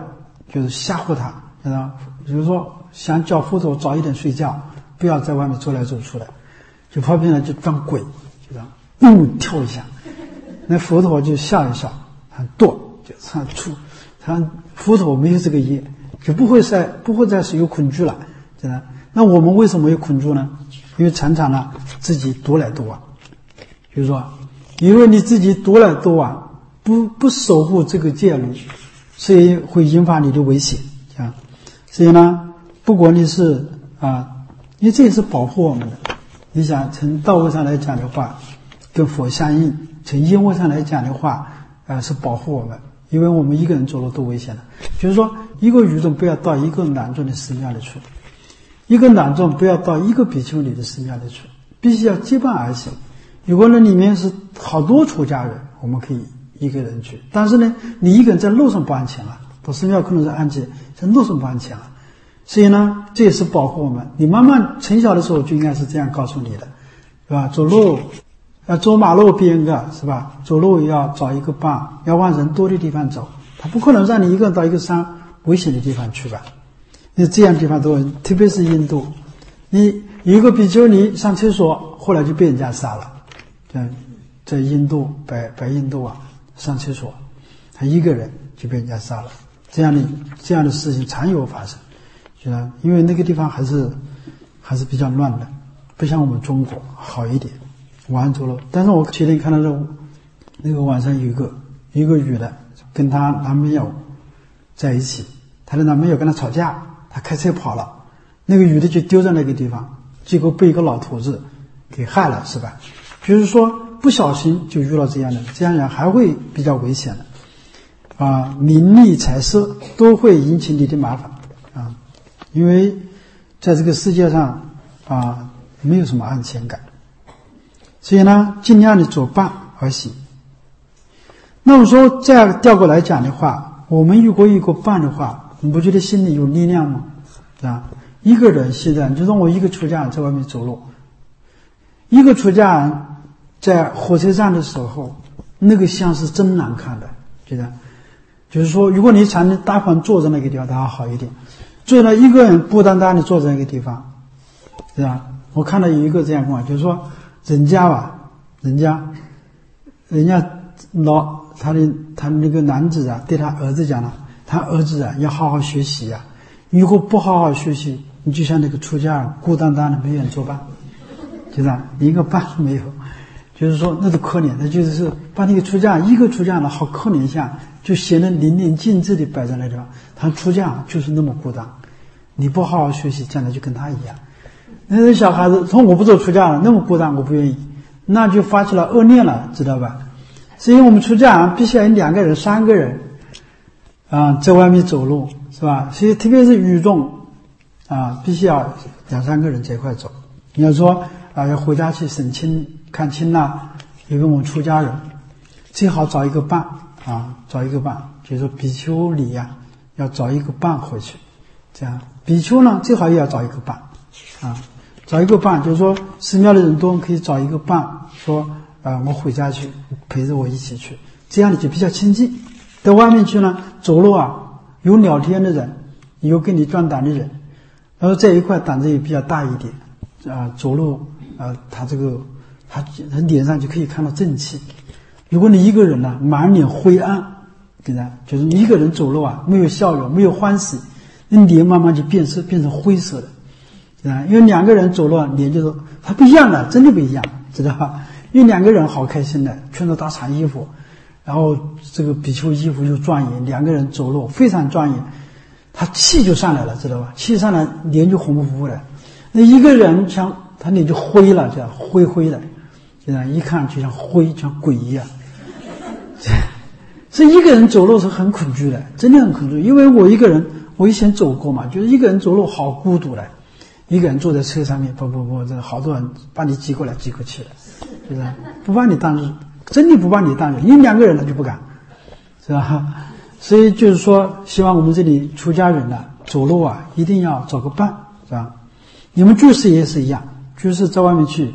S1: 就是吓唬他，知道？比如说想叫佛陀早一点睡觉，不要在外面走来走出的，就旁边呢就装鬼，就这样，嗯，跳一下，那佛陀就笑一笑，他躲，就他出，他佛陀没有这个业，就不会再不会再是有恐惧了，知道？那我们为什么有恐惧呢？因为常常呢自己独来独往，比如说，因为你自己独来独往，不不守护这个戒律，所以会引发你的危险啊。所以呢，不管你是啊，因为这也是保护我们的。你想从道位上来讲的话，跟佛相应；从因位上来讲的话，啊是保护我们，因为我们一个人走路都危险的。就是说，一个愚众不要到一个男众的寺庙里去，一个男众不要到一个比丘尼的寺庙里去，必须要结伴而行。如果那里面是好多出家人，我们可以一个人去，但是呢，你一个人在路上不安全了，到寺庙可能是安全，在路上不安全了。所以呢，这也是保护我们。你慢慢从小的时候就应该是这样告诉你的，是吧？走路要走马路边个，是吧？走路要找一个伴，要往人多的地方走，他不可能让你一个人到一个山危险的地方去吧？你这样的地方都，特别是印度，你有一个比丘尼上厕所，后来就被人家杀了。在在印度北北印度啊，上厕所，他一个人就被人家杀了。这样的这样的事情常有发生，是吧？因为那个地方还是还是比较乱的，不像我们中国好一点，晚上走路。但是我前天看到这那个晚上有一个一个女的跟她男朋友在一起，她的男朋友跟她吵架，她开车跑了，那个女的就丢在那个地方，结果被一个老头子给害了，是吧？就是说不小心就遇到这样的，这样人还会比较危险的啊，名利财色都会引起你的麻烦啊，因为在这个世界上啊没有什么安全感，所以呢尽量的走伴而行。那么说再调过来讲的话，我们如果有个伴的话，你不觉得心里有力量吗？啊，一个人现在就说我一个出家人在外面走路，一个出家人在火车站的时候，那个像是真难看的，觉得就是说，如果你常常大方坐在那个地方，它还好一点。坐了一个人孤单单的坐在那个地方，是吧？我看到有一个这样跟我，就是说，人家吧，人家，人家老他的他那个男子啊，对他儿子讲了，他儿子啊要好好学习啊，如果不好好学习，你就像那个出家人孤单单的没人作伴，就这样，一个伴都没有。就是说那是可怜的，就是把那个出家一个出家的好可怜相，就显得淋漓尽致的摆在那地方。他出家就是那么孤单，你不好好学习，将来就跟他一样。那个小孩子说我不做出家了，那么孤单，我不愿意，那就发起了恶念了，知道吧？所以我们出家必须要有两个人、三个人啊，在外面走路，是吧？所以特别是愚众啊，必须要两三个人在一块走。你要说啊，要回家去省亲。看清了，因为我们出家人最好找一个伴啊，找一个伴，就是说比丘尼呀、啊，要找一个伴回去。这样，比丘呢最好也要找一个伴啊，找一个伴，就是说寺庙的人多，可以找一个伴，说啊，我回家去，陪着我一起去，这样你就比较亲近。到外面去呢，走路啊，有聊天的人，有跟你转胆的人，然后在一块胆子也比较大一点啊，走路啊，他这个。他他脸上就可以看到正气。如果你一个人呢、啊，满脸灰暗，对吧？就是你一个人走路啊，没有笑容，没有欢喜，那脸慢慢就变色，变成灰色的，对吧？因为两个人走路啊，脸就是它不一样的，真的不一样，知道吧？因为两个人好开心的，穿着大长衣服，然后这个比丘衣服又庄严，两个人走路非常庄严，他气就上来了，知道吧？气上来，脸就红乎乎的。那一个人像他脸就灰了，这样灰灰的。这样一看就像灰，像鬼一样。所以一个人走路是很恐惧的，真的很恐惧。因为我一个人，我以前走过嘛，就是一个人走路好孤独的，一个人坐在车上面，不不不，这好多人把你挤过来挤过去的，是不是？不把你当人，真的不把你当人，你两个人他就不敢，是吧？所以就是说，希望我们这里出家人呢，走路啊，一定要找个伴，是吧？你们居士也是一样，居士在外面去。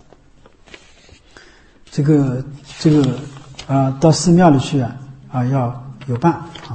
S1: 这个这个啊、呃，到寺庙里去啊啊，要有伴啊，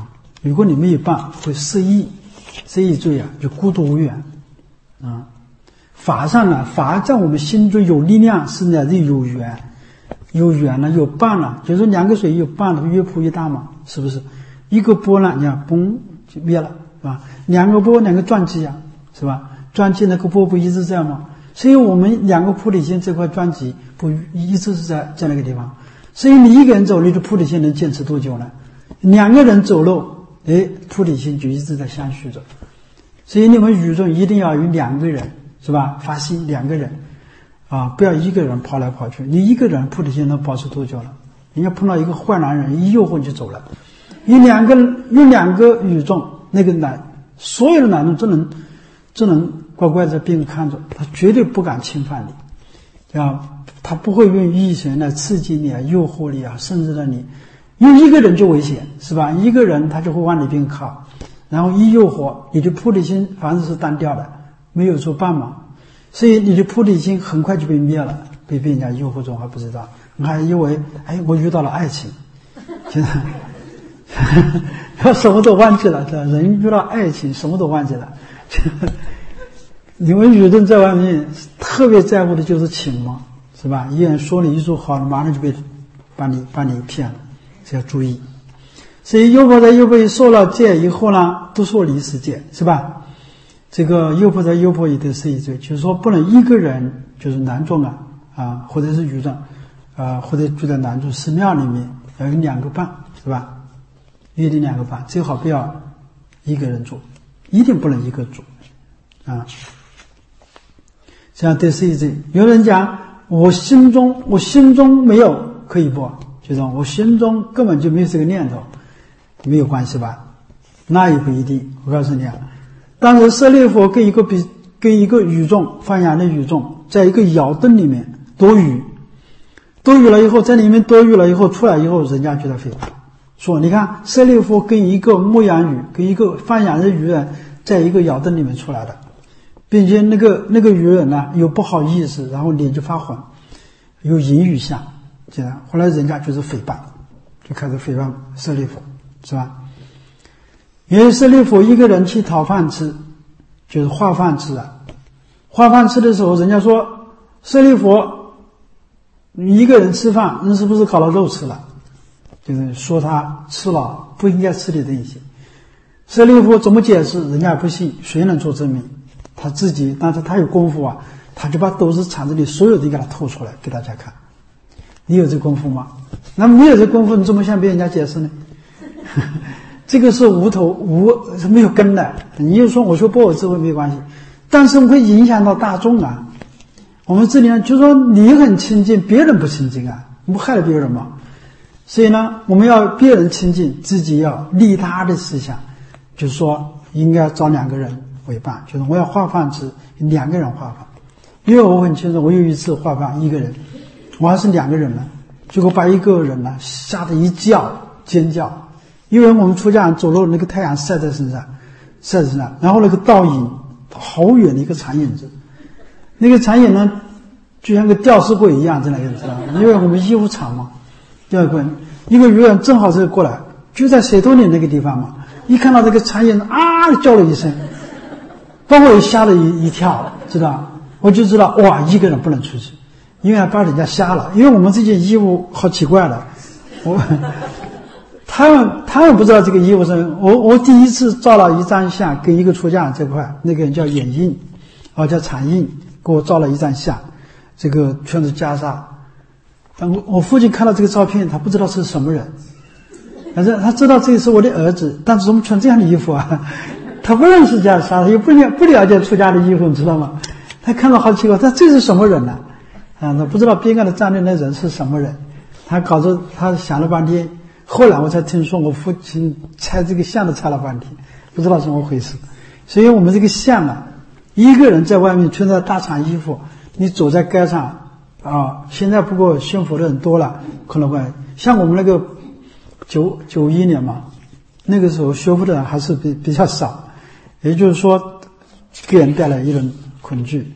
S1: 如果你没有伴，会失意，失意罪啊，就孤独无援啊。法上呢，法在我们心中有力量，是乃至有缘，有缘了，有伴了，就是两个水有伴了，越铺越大嘛，是不是？一个波呢，你看嘣就灭了，是吧？两个波，两个撞击啊，是吧？撞击那个波不一直在吗？所以我们两个菩提心这块撞击不一直是在在那个地方。所以你一个人走路，这菩提心能坚持多久呢？两个人走路，哎，菩提心就一直在相续着。所以你们宇宙一定要有两个人，是吧？发心两个人啊，不要一个人跑来跑去。你一个人菩提心能保持多久了？你要碰到一个坏男人，一诱惑就走了。有两个有两个宇宙，那个男所有的男人都能都能乖乖在边看着，他绝对不敢侵犯你啊。他不会用意神来刺激你啊，诱惑你啊，甚至让你，因为一个人就危险，是吧？一个人他就会往你边靠，然后一诱惑，你的菩提心反正是单调的，没有做伴嘛，所以你的菩提心很快就被灭了，被被人家诱惑中还不知道，你还以为哎我遇到了爱情，现在他什么都忘记了，是吧？人遇到爱情什么都忘记了。你们宇宙在外面特别在乎的就是情嘛，是吧？一人说你一句好，马上就被把你把你骗了，这要注意。所以优婆塞优婆夷受了戒以后呢，都说离世界，是吧？这个优婆塞优婆夷的是一罪，就是说不能一个人，就是男众啊啊，或者是女众啊，或者住在男众寺庙里面，要有两个伴，是吧？约定两个伴，最好不要一个人住，一定不能一个住啊。这样对是一罪。有人讲我心中我心中没有，可以不？就说我心中根本就没有这个念头，没有关系吧？那也不一定。我告诉你啊，当时舍利弗跟一个比跟一个语众放羊的语众，在一个窑洞里面多鱼，多鱼了以后，在里面多鱼了以后出来以后，人家觉得诽谤，说你看舍利弗跟一个牧羊鱼跟一个放羊的渔人在一个窑洞里面出来的，并且那个那个渔人呢有不好意思，然后脸就发红，有淫语相，这样后来人家就是诽谤，就开始诽谤舍利弗，是吧？因为舍利弗一个人去讨饭吃，就是化饭吃啊。化饭吃的时候，人家说舍利弗你一个人吃饭，那是不是烤了肉吃了？就是说他吃了不应该吃的东西。舍利弗怎么解释？人家不信，谁能做证明？他自己，但是他有功夫啊，他就把斗子厂子里所有的给他透出来给大家看。你有这功夫吗？那么你有这功夫，你怎么向别人家解释呢？这个是无头无是没有根的。你就说我说波尔智慧没关系，但是会影响到大众啊。我们这里呢，就说你很亲近，别人不亲近啊，你不害了别人吗？所以呢，我们要别人亲近，自己要利他的思想，就是说应该找两个人为伴，就是我要化饭吃，两个人化饭。因为我很清楚，我有一次化饭一个人，我还是两个人呢，结果把一个人呢吓得一叫尖叫。因为我们出家人走路，那个太阳晒在身上，晒在身上，然后那个倒影好远的一个长影子，那个长影呢，就像个吊死鬼一样，在那个知道吗？因为我们衣服长嘛，吊死鬼，一个渔人正好是过来，就在水头岭那个地方嘛，一看到这个长影啊，叫了一声，把我也吓了一一跳，知道？我就知道哇，一个人不能出去，因为把人家吓了，因为我们这件衣服好奇怪的，我。他们他们不知道这个衣服是我我第一次照了一张相，跟一个出家人这块，那个人叫眼印，啊叫长印，给我照了一张相，这个全是袈裟。我我父亲看到这个照片，他不知道是什么人，反正他知道这是我的儿子，但是怎么穿这样的衣服啊？他不认识袈裟，他又不了不了解出家的衣服，你知道吗？他看到好奇怪，他这是什么人呢？啊，他不知道边上的站的那人是什么人，他搞着他想了半天。后来我才听说，我父亲拆这个像都拆了半天，不知道怎么回事。所以我们这个像啊，一个人在外面穿着大长衣服，你走在街上啊，现在不过信佛的人多了，可能会像我们那个九九一年嘛，那个时候学佛的人还是比比较少，也就是说，给人带来一种恐惧。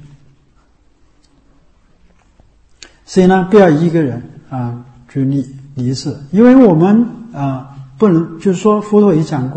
S1: 所以呢，不要一个人啊，就离离世，因为我们啊不能，就是说佛陀也讲过，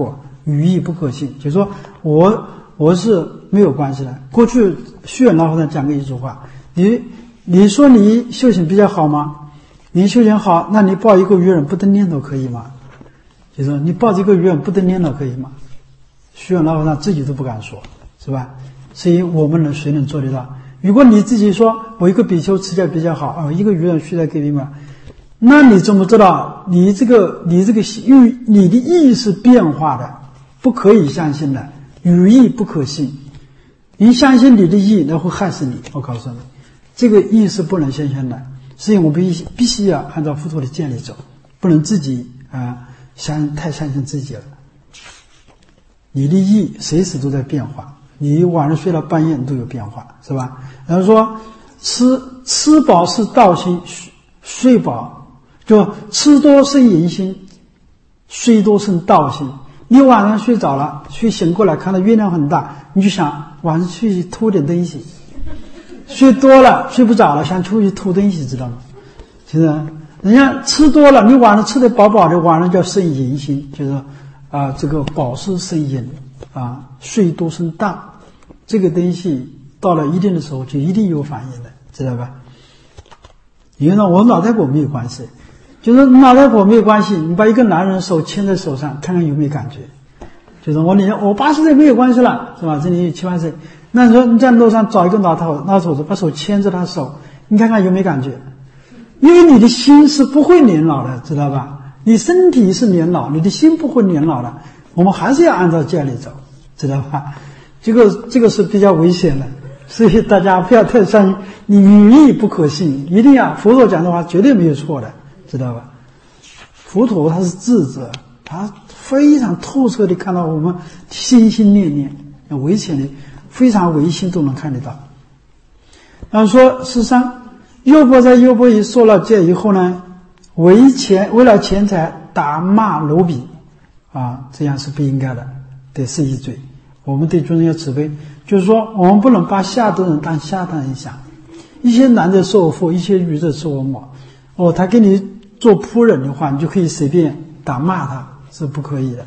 S1: 语义不可信，就是说我我是没有关系的。过去虚远老和尚讲过一句话，你你说你修行比较好吗？你修行好，那你抱一个愚人不得念头可以吗？就是说你抱着一个愚人不得念头可以吗？虚远老和尚自己都不敢说，是吧？所以我们能谁能做得到？如果你自己说我一个比丘持戒比较好啊，一个愚人虚在给你嘛，那你怎么知道你这个你这个语你的意是变化的，不可以相信的，语义不可信。你相信你的意，那会害死你。我告诉你，这个意是不能相信的，所以我们必须必须要按照佛陀的建议走，不能自己啊、呃、相太相信自己了。你的意随时都在变化，你晚上睡到半夜都有变化，是吧？然后说吃吃饱是道心，睡饱就吃多生淫心，睡多生道心。你晚上睡着了，睡醒过来看到月亮很大，你就想晚上去偷点东西。睡多了睡不着了，想出去偷东西，知道吗？就是人家吃多了，你晚上吃得饱饱的，晚上叫生淫心，就是啊、呃，这个饱是生淫啊，睡多生道。这个东西到了一定的时候就一定有反应的，知道吧？因为呢，我脑袋瓜没有关系，就是脑袋瓜没有关系，你把一个男人手牵在手上，看看有没有感觉。就是我你我八十岁没有关系了，是吧？这里有七八岁，那你说你在路上找一个老头老头子，把手牵着他手，你看看有没有感觉？因为你的心是不会年老的，知道吧？你身体是年老，你的心不会年老的。我们还是要按照戒律走，知道吧？这个这个是比较危险的，所以大家不要太相信，你语义不可信，一定要佛陀讲的话绝对没有错的，知道吧？佛陀他是智者，他非常透彻地看到我们心心念念，危险的非常唯心都能看得到。然后说十三，优婆塞优婆夷受了戒以后呢，为钱为了钱财打骂奴婢啊，这样是不应该的，得是一罪。我们对众生要慈悲，就是说我们不能把下等人当下等人想。一些男的是我父，一些女的是我母。哦，他给你做仆人的话，你就可以随便打骂他，是不可以的。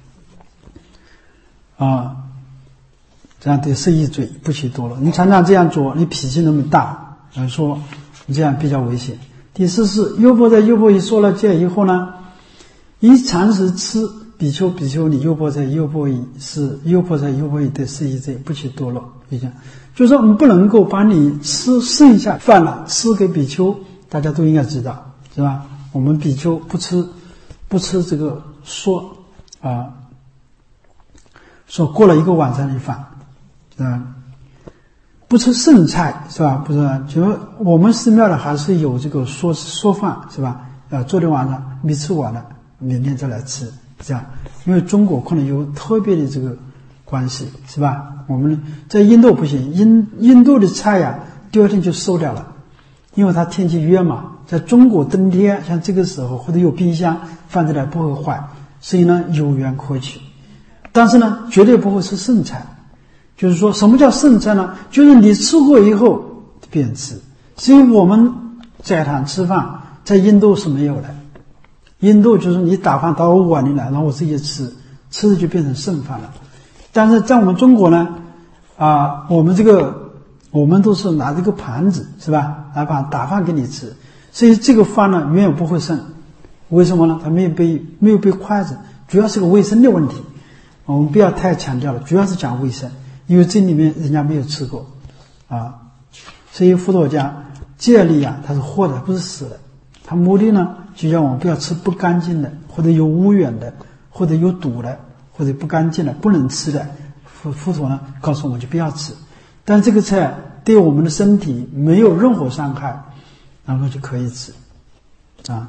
S1: 啊，这样得是一罪，不许多了。你常常这样做，你脾气那么大，来说你这样比较危险。第四是优婆塞优婆夷受了戒以后呢，以常时吃比丘比丘尼优婆塞优婆夷是优婆塞优婆夷得是一罪，不许多了。就是说我们不能够把你吃剩下饭了吃给比丘，大家都应该知道，是吧？我们比丘不吃不吃这个说啊，说过了一个晚上的饭，嗯，不吃剩菜，是吧？不是，就我们寺庙的还是有这个说说饭，是吧？啊，昨天晚上没吃完了，明天再来吃，这样，因为中国可能有特别的这个关系，是吧？我们在印度不行，印印度的菜呀，第二天就馊掉了，因为它天气热嘛。在中国冬天像这个时候，或者有冰箱放在那不会坏，所以呢有缘可取。但是呢，绝对不会吃剩菜。就是说什么叫剩菜呢？就是你吃过以后便吃。所以我们斋堂吃饭在印度是没有的。印度就是你打饭到我碗里来，然后我自己吃，吃的就变成剩饭了。但是在我们中国呢，啊，我们这个我们都是拿这个盘子，是吧？拿盘打饭给你吃，所以这个饭呢永远不会剩。为什么呢？它没有被没有被筷子，主要是个卫生的问题。我们不要太强调了，主要是讲卫生，因为这里面人家没有吃过啊。所以佛陀讲戒律啊，它是活的，不是死的。它目的呢，就让我们不要吃不干净的，或者有污染的，或者有毒的，或者不干净的，不能吃的。佛佛陀呢告诉我们就不要吃，但这个菜对我们的身体没有任何伤害，然后就可以吃啊。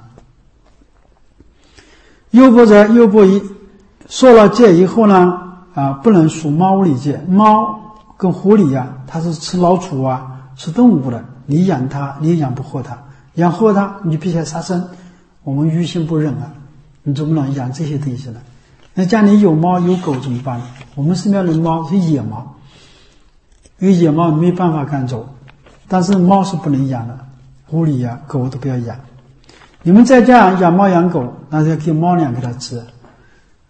S1: 优婆塞优婆夷受了戒以后呢，啊，不能属猫里戒。猫跟狐狸啊，它是吃老鼠啊，吃动物的。你养它，你也养不活它，养活它，你就必须要杀生。我们于心不忍啊，你怎么能养这些东西呢？那家里有猫有狗怎么办呢？我们寺庙的猫是野猫，因为野猫没办法赶走，但是猫是不能养的，狐狸啊、狗都不要养。你们在家养猫养狗，那就给猫粮给它吃。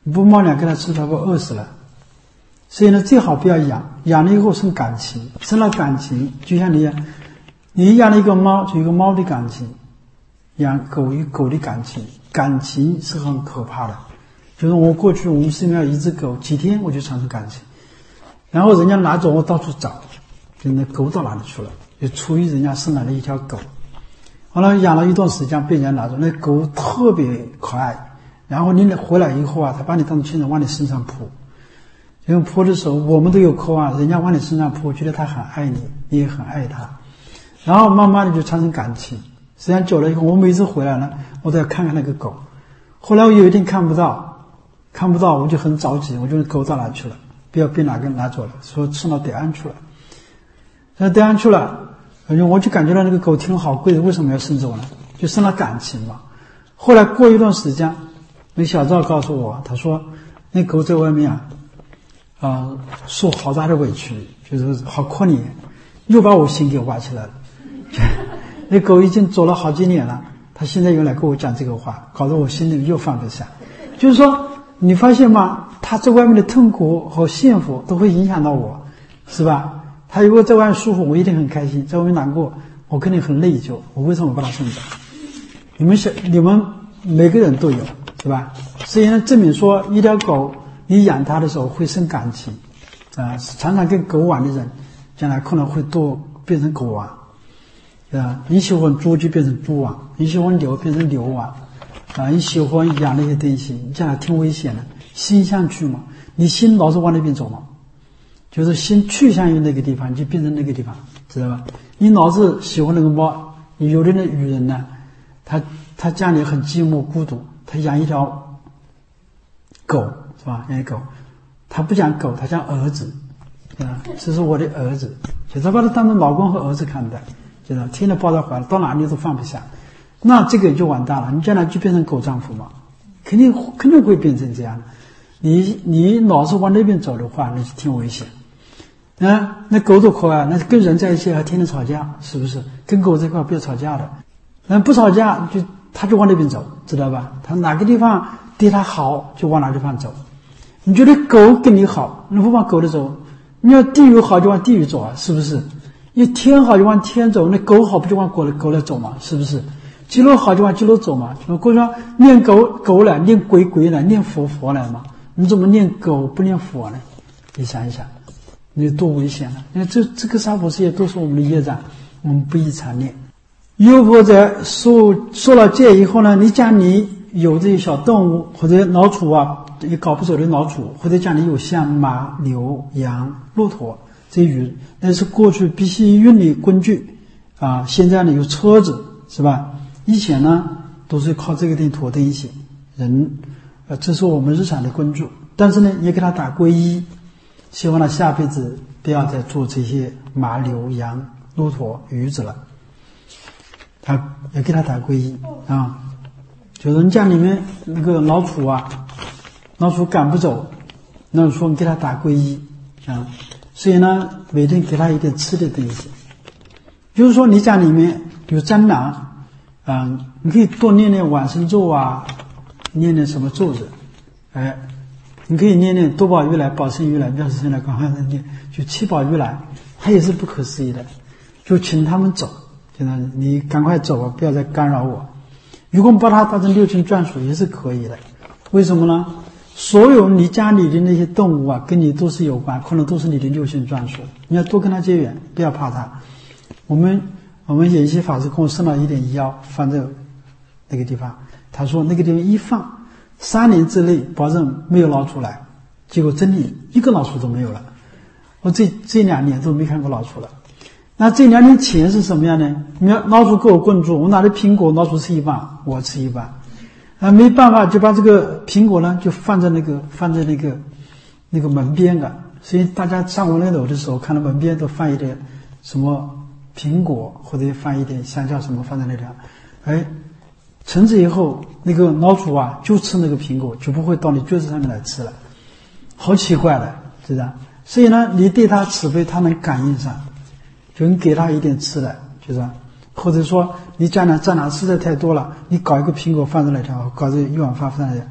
S1: 你不猫粮给它吃，它不饿死了。所以呢，最好不要养，养了以后生感情，生了感情，就像你，你养了一个猫，就有一个猫的感情，养狗有狗的感情，感情是很可怕的。就是我过去我们身边有一只狗，几天我就产生感情，然后人家拿走我到处找，就那狗到哪里去了？就出于人家生来的一条狗，后来养了一段时间被人家拿走，那狗特别可爱，然后你回来以后啊，它把你当成亲人往你身上扑。因为扑的时候我们都有抠啊，人家往你身上扑，觉得他很爱你，你也很爱他，然后慢慢的就产生感情。时间久了以后，我每次回来呢，我都要看看那个狗。后来我有一天看不到看不到我就很着急，我就狗到哪去了，不要被哪个拿走了，说送到对岸去了。那对岸去了，我就感觉到那个狗挺好贵的，为什么要送走呢？就生了感情嘛。后来过一段时间，那小赵告诉我，他说那狗在外面啊啊、呃，受好大的委屈，就是好可怜，又把我心给挖起来了。那狗已经走了好几年了，他现在又来跟我讲这个话，搞得我心里又放不下。就是说，你发现吗？他在外面的痛苦和幸福都会影响到我，是吧？他如果在外面舒服，我一定很开心；在外面难过，我肯定很内疚。我为什么把他送走？你们想，你们每个人都有，是吧？所以呢，证明说一条狗。你养它的时候会生感情，啊、呃，常常跟狗玩的人，将来可能会多变成狗王，啊，你喜欢猪就变成猪王，你喜欢牛变成牛王，啊、呃，你喜欢养那些东西，你将来挺危险的，心向去嘛，你心老是往那边走嘛，就是心去向于那个地方，你就变成那个地方，知道吧？你老是喜欢那个猫，有的那女人呢，她她家里很寂寞孤独，她养一条狗。是吧？养狗，他不讲狗，他讲儿子，啊，这是我的儿子，就他把他当成老公和儿子看待，知道？天天抱在怀里，到哪里都放不下，那这个就完蛋了，你将来就变成狗丈夫嘛，肯定肯定会变成这样的。你你老是往那边走的话，那是挺危险。啊，那狗多可爱，那跟人在一起还天天吵架，是不是？跟狗这块不要吵架的，那不吵架就他就往那边走，知道吧？他哪个地方对他好，就往哪个地方走。你觉得狗跟你好，你不往狗的走，你要地狱好就往地狱走啊，是不是？你天好就往天走，那狗好不就往狗的狗来走嘛，是不是？基督好就往基督走嘛。过去说念狗狗来，念鬼鬼来，念佛佛来嘛。你怎么念狗不念佛呢？你想一想，你多危险了！因为这这个娑婆世界都是我们的业障，我们不宜常念。又或者受受了戒以后呢，你讲你有这些小动物或者老鼠啊。也搞不走的老鼠，或者家里有像马、牛、羊、骆驼这些鱼，那是过去必须运的工具啊。现在呢有车子，是吧？以前呢都是靠这个东西驮东西，人，呃，这是我们日常的工具。但是呢，也给他打皈依，希望他下辈子不要再做这些马、牛、羊、骆驼、鱼子了。他也给他打皈依啊，就人家里面那个老鼠啊。老鼠赶不走，那说你给他打皈依啊，所以呢，每天给他一点吃的东西。就是说，你家里面有蟑螂啊，你可以多念念往生咒啊，念念什么咒子，哎，你可以念念多宝玉来、保生玉来、妙世生来、广汉生念，就七宝玉来，它也是不可思议的。就请他们走，就那你赶快走啊，不要再干扰我。如果把它当成六亲眷属也是可以的，为什么呢？所有你家里的那些动物啊，跟你都是有关，可能都是你的六亲眷属。你要多跟他结缘，不要怕他。我们我们有一些法师跟我送了一点药，放在那个地方，他说那个地方一放，三年之内保证没有老鼠来。结果真的一个老鼠都没有了。我这这两年都没看过老鼠了。那这两年前是什么样呢？你要老鼠跟我共住，我拿着苹果，老鼠吃一半，我吃一半。啊，没办法，就把这个苹果呢，就放在那个放在那个那个门边啊。所以大家上我那楼的时候，看到门边都放一点什么苹果，或者放一点香蕉什么放在那里。哎，从此以后，那个老鼠啊，就吃那个苹果，就不会到你桌子上面来吃了。好奇怪的，知道？所以呢，你对它慈悲，它能感应上，就你给它一点吃的，就是。或者说你将来蟑螂实在太多了，你搞一个苹果放在那条，搞这一碗饭放在那条，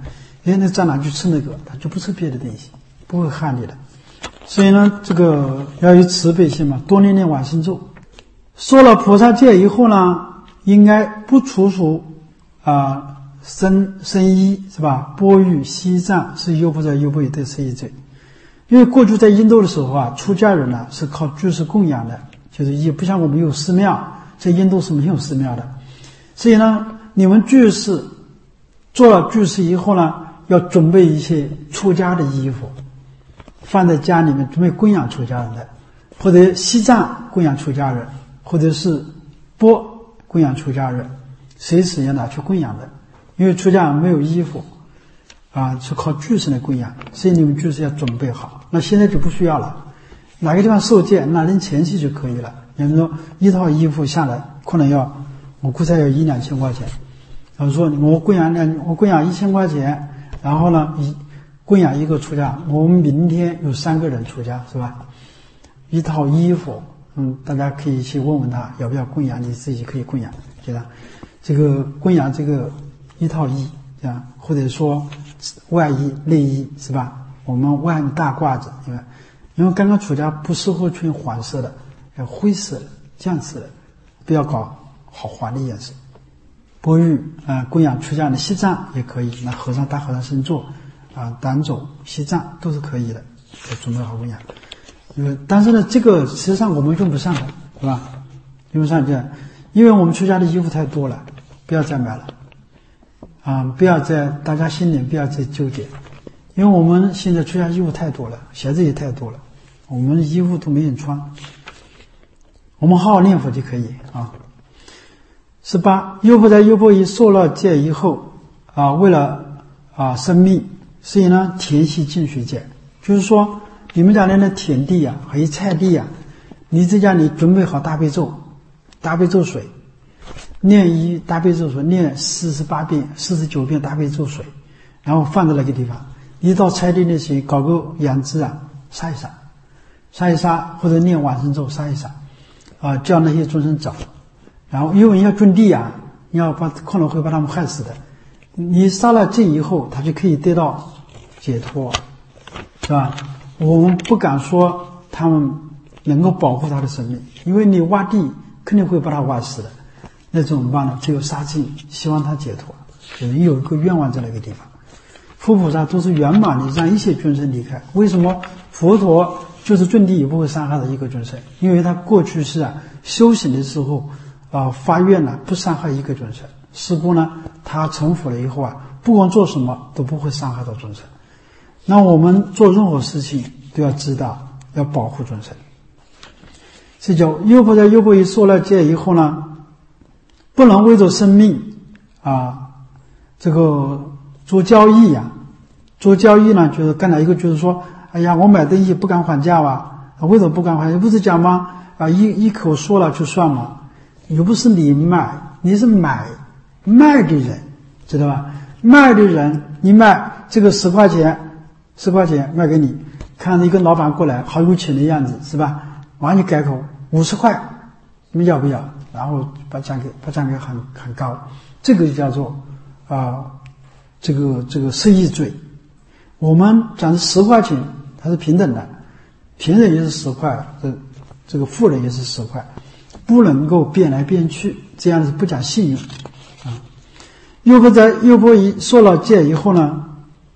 S1: 哎，那蟑螂去吃那个，它就不吃别的东西，不会害你的。所以呢，这个要有慈悲心嘛，多念念往生咒。说了菩萨戒以后呢，应该不除除啊僧僧衣是吧？钵盂西藏是优婆塞优婆夷的十一罪。因为过去在印度的时候啊，出家人呢是靠居士供养的，就是也不像我们有寺庙，在印度是没有寺庙的。所以呢，你们居士做了居士以后呢，要准备一些出家的衣服，放在家里面准备供养出家人的，或者西藏供养出家人，或者是钵供养出家人，随时要拿去供养的。因为出家人没有衣服啊，是靠居士来供养，所以你们居士要准备好。那现在就不需要了，哪个地方受戒拿点钱去就可以了。比如说一套衣服下来可能要我估计要一两千块钱，然后说我供养两我供养一千块钱，然后呢一供养一个出家，我们明天有三个人出家是吧？一套衣服，嗯，大家可以去问问他要不要供养，你自己可以供养，对吧？这个供养这个一套衣，这样或者说外衣内衣是吧？我们外面大褂子，对吧？因为刚刚出家不适合穿黄色的，要灰色的、酱色的，不要搞好黄的颜色。钵盂啊、呃，供养出家的西藏也可以，那和尚大和尚身坐啊、呃，单走西藏都是可以的，就准备好供养。因为但是呢，这个实际上我们用不上的，是吧？用不上这样，因为我们出家的衣服太多了，不要再买了啊、呃！不要再大家心里不要再纠结。因为我们现在出家衣服太多了，鞋子也太多了，我们衣服都没人穿，我们好好念佛就可以啊。十八，优婆塞优婆夷受了戒以后啊，为了啊生命，所以呢田系净水戒，就是说你们家里的田地啊，还有菜地啊，你在家里准备好大悲咒，大悲咒水，念一大悲咒水，念四十八遍、四十九遍大悲咒水，然后放在那个地方。一到菜地那些搞个杨枝啊，撒一撒，撒一撒，或者念往生咒撒一撒，啊，叫那些众生走。然后因为你要种地啊，你要把可能会把他们害死的。你杀了戒以后，他就可以得到解脱，是吧？我们不敢说他们能够保护他的生命，因为你挖地肯定会把他挖死的。那怎么办呢？只有杀尽，希望他解脱。就是有一个愿望在那个地方。佛菩萨都是圆满的让一切众生离开。为什么佛陀就是种地也不会伤害到一个众生？因为他过去是啊修行的时候啊、呃、发愿了不伤害一个众生。事故呢他成佛了以后啊，不管做什么都不会伤害到众生。那我们做任何事情都要知道要保护众生。这叫优婆塞优婆夷受了戒以后呢，不能为着生命啊这个做交易啊，做交易呢，就是干哪一个就是说，哎呀，我买东西不敢还价吧？为什么不敢还价？不是讲吗？啊，一一口说了就算了，又不是你卖，你是买卖的人，知道吧？卖的人，你卖这个十块钱，十块钱卖给你，看一个老板过来，好有钱的样子，是吧？完你改口五十块，你们要不要？然后把价格把价格很很高，这个就叫做啊。呃这个这个生意罪，我们讲的十块钱，它是平等的，贫人也是十块，这这个富人也是十块，不能够变来变去，这样是不讲信用啊。优婆塞优婆夷受了戒以后呢，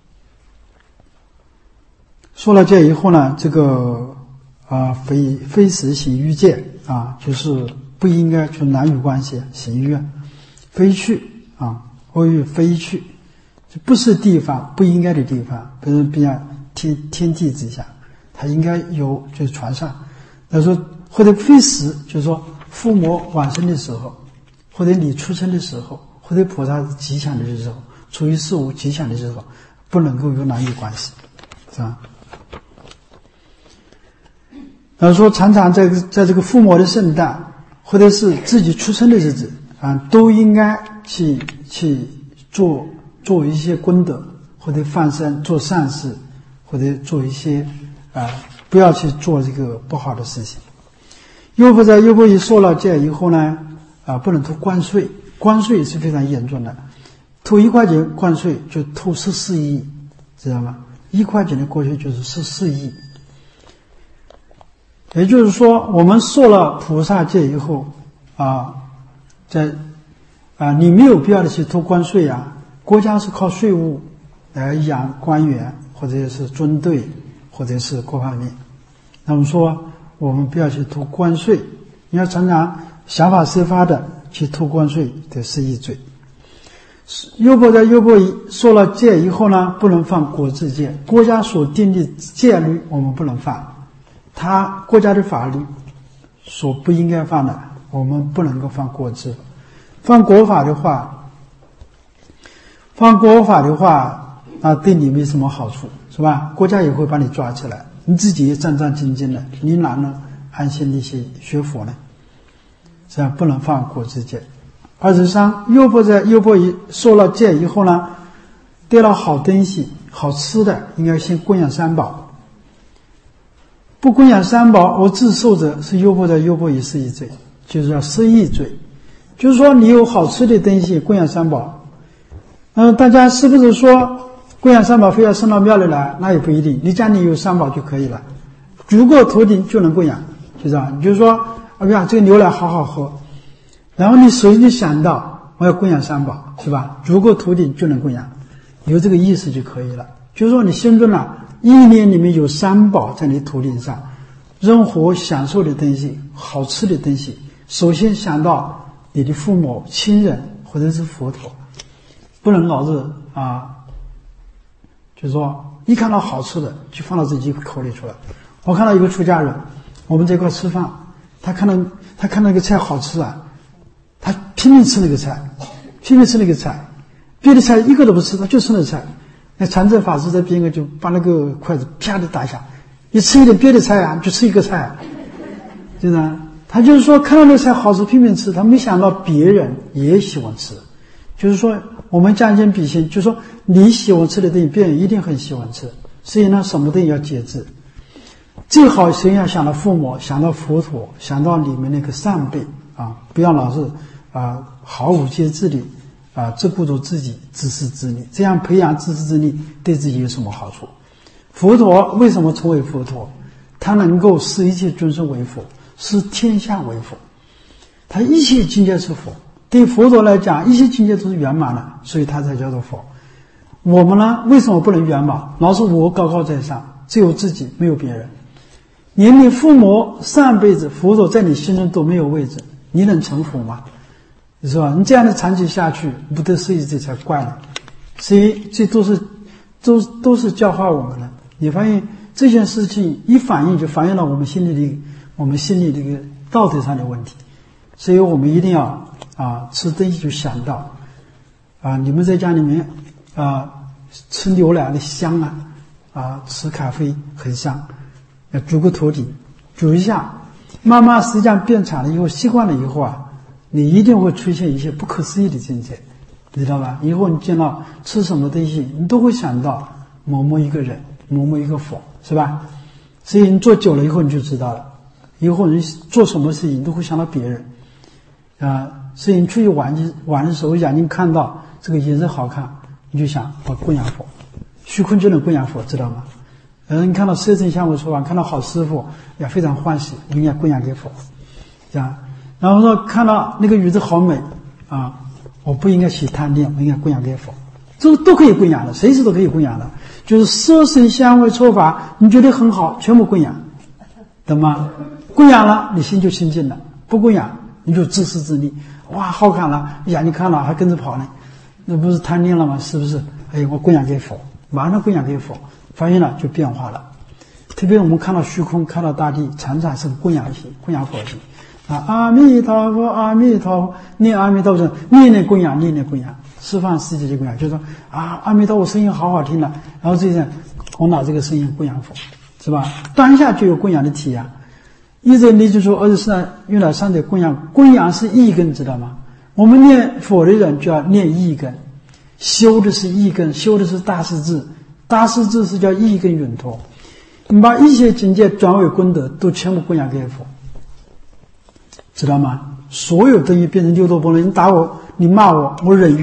S1: 受了戒以后呢，这个啊非非时行欲戒啊，就是不应该去男女关系行欲，非去啊，或欲非去。不是地方不应该的地方，比如比较天天地之下，它应该有就是船上。他说或者非时，就是说父母往生的时候，或者你出生的时候，或者菩萨吉祥的时候，处于事物吉祥的时候，不能够有男女关系，是吧？然后说常常在在这个父母的圣诞，或者是自己出生的日子啊，都应该去去做。做一些功德，或者放生做善事，或者做一些啊、呃，不要去做这个不好的事情。优婆塞优婆夷受了戒以后呢，啊、呃，不能偷关税，关税是非常严重的。 吐一块钱关税就吐十四亿，知道吗？一块钱的过去就是十四亿。也就是说，我们受了菩萨戒以后啊，在啊，你没有必要的去吐关税啊。国家是靠税务来养官员，或者是军队，或者是各方面。那么说，我们不要去吐关税，你要常常想法施发的去吐关税的是一罪。优婆在优婆夷受了戒以后呢，不能犯国制戒，国家所定的戒律我们不能犯。他国家的法律所不应该犯的，我们不能够犯国制。犯国法的话，犯国法的话，啊，对你没什么好处，是吧？国家也会把你抓起来，你自己也战战兢兢的，你哪能安心的去学佛呢？这样不能犯国制戒。二十三，优婆在优婆夷受了戒以后呢，得了好东西、好吃的，应该先供养三宝。不供养三宝而自受者，是优婆在优婆夷是一罪，就是要失义罪。就是说，你有好吃的东西供养三宝，嗯、呃，大家是不是说供养三宝非要送到庙里来？那也不一定，你家里有三宝就可以了，足够头顶就能供养，就这样。你就说，哎呀，这个牛奶好好喝，然后你首先就想到我要供养三宝，是吧？足够头顶就能供养，有这个意识就可以了。就是说，你心中呢，意念里面有三宝在你头顶上，任何享受的东西、好吃的东西，首先想到你的父母亲人或者是佛陀，不能老是啊，就是说一看到好吃的就放到自己口里出来。我看到一个出家人，我们在一块吃饭，他看到他看到那个菜好吃啊，他拼命吃那个菜，拼命吃那个菜，别的菜一个都不吃，他就吃那菜。那禅宗法师在边个就把那个筷子啪的打下，你吃一点别的菜啊，就吃一个菜啊，对吧？他就是说看到那个菜好吃拼命吃，他没想到别人也喜欢吃。就是说我们将心比心，就是说你喜欢吃的东西别人一定很喜欢吃，所以呢什么东西要节制。最好谁要想到父母，想到佛陀，想到你们那个上辈啊，不要老是啊毫无节制的啊自顾着自己自私自利，这样培养自私自利对自己有什么好处？佛陀为什么成为佛陀？他能够使一切众生为佛，使天下为佛，他一切境界是佛。对佛陀来讲，一切境界都是圆满的，所以他才叫做佛。我们呢，为什么不能圆满？老是我高高在上，只有自己没有别人。连你父母上辈子佛陀在你心中都没有位置，你能成佛吗？是吧？你这样的长期下去，不得失忆这才怪呢。所以这都是都都是教化我们的。你发现这件事情一反映，就反映了我们心里的我们心里这个道德上的问题。所以我们一定要啊吃东西就想到啊，你们在家里面啊吃牛奶的香啊，啊吃咖啡很香，要煮个头顶煮一下，慢慢实际上变长了以后，习惯了以后啊，你一定会出现一些不可思议的境界，知道吧？以后你见到吃什么东西，你都会想到某某一个人，某某一个佛，是吧？所以你做久了以后你就知道了，以后你做什么事情你都会想到别人啊。所以你出去玩玩的时候，眼睛看到这个颜色好看，你就想我供养佛，虚空就能供养佛，知道吗？嗯，你看到色身香味触法，看到好师傅也非常欢喜，应该供养给佛，这样。然后说看到那个鱼子好美啊，我不应该起贪恋，我应该供养给佛，这个都可以供养的，随时都可以供养的。就是色身香味触法，你觉得很好，全部供养，懂吗？供养了，你心就清净了；不供养，你就自私自利。哇，好看了，眼睛看了还跟着跑呢，那不是贪恋了吗？是不是？哎，我供养给佛，马上供养给佛，发现了就变化了。特别我们看到虚空，看到大地，常常是供养心，供养佛心。啊，阿弥陀佛，阿弥陀佛，念阿弥陀佛，念念供养，念念供养，释放世界的供养，就是说啊，阿弥陀佛声音好好听的，然后这些我拿这个声音供养佛，是吧？当下就有供养的体验。一直你就说，而且是用来上的供养，供养是意根，知道吗？我们念佛的人就要念意根，修的是意根，修的是大势至，大势至是叫意根永脱。你把一切境界转为功德，都全部供养给佛，知道吗？所有东西变成六度波罗，你打我，你骂我，我忍于，